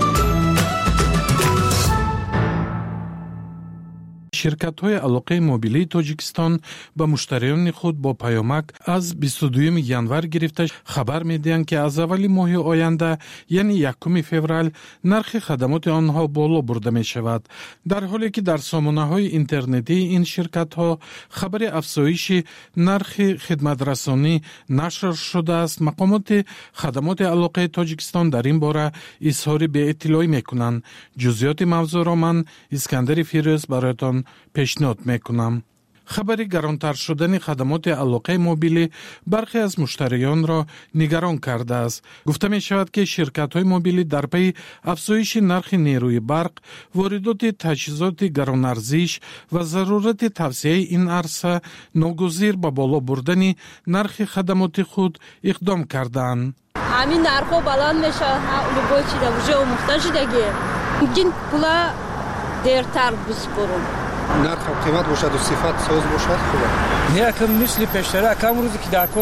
Speaker 5: شرکت‌های علاقه موبیلی تاجیکستان به مشتریان خود با پیامک از 22 ینور گرفته خبر می‌دهند که از اول ماه آینده یعنی 1 فوریه نرخ خدمات آنها بالا برده می‌شود، در حالی که در سامانه‌های اینترنتی این شرکت‌ها خبر افزایش نرخ خدمت رسانی نشر شده است. مقامات خدمات علاقه تاجیکستان در این باره اظهار بی‌اطلاعی می‌کنند. جزئیات موضوع را من اسکندر فیروز برایتان پیشنهاد میکنم. خبر گرانتر شدن خدمات علاقه موبیلی برخی از مشتریان را نگران کرده است. گفته می شود که شرکت های موبیلی در پی افزایش نرخ نیروی برق، واردات تجهیزات گران ارزش و ضرورت توسعه این عرصه ناگزیر به بالا بردن نرخ خدمات خود اقدام کردند.
Speaker 2: همین نرخ بلند میشه، لوگو چی ده وجه محتاج دیگه. ممکن پولا دیرتر بسپرم.
Speaker 12: نرخ قیمت باشد و صفت ساز باشد خوبه.
Speaker 10: نه کم مثل پیشتر کم روزی که در کل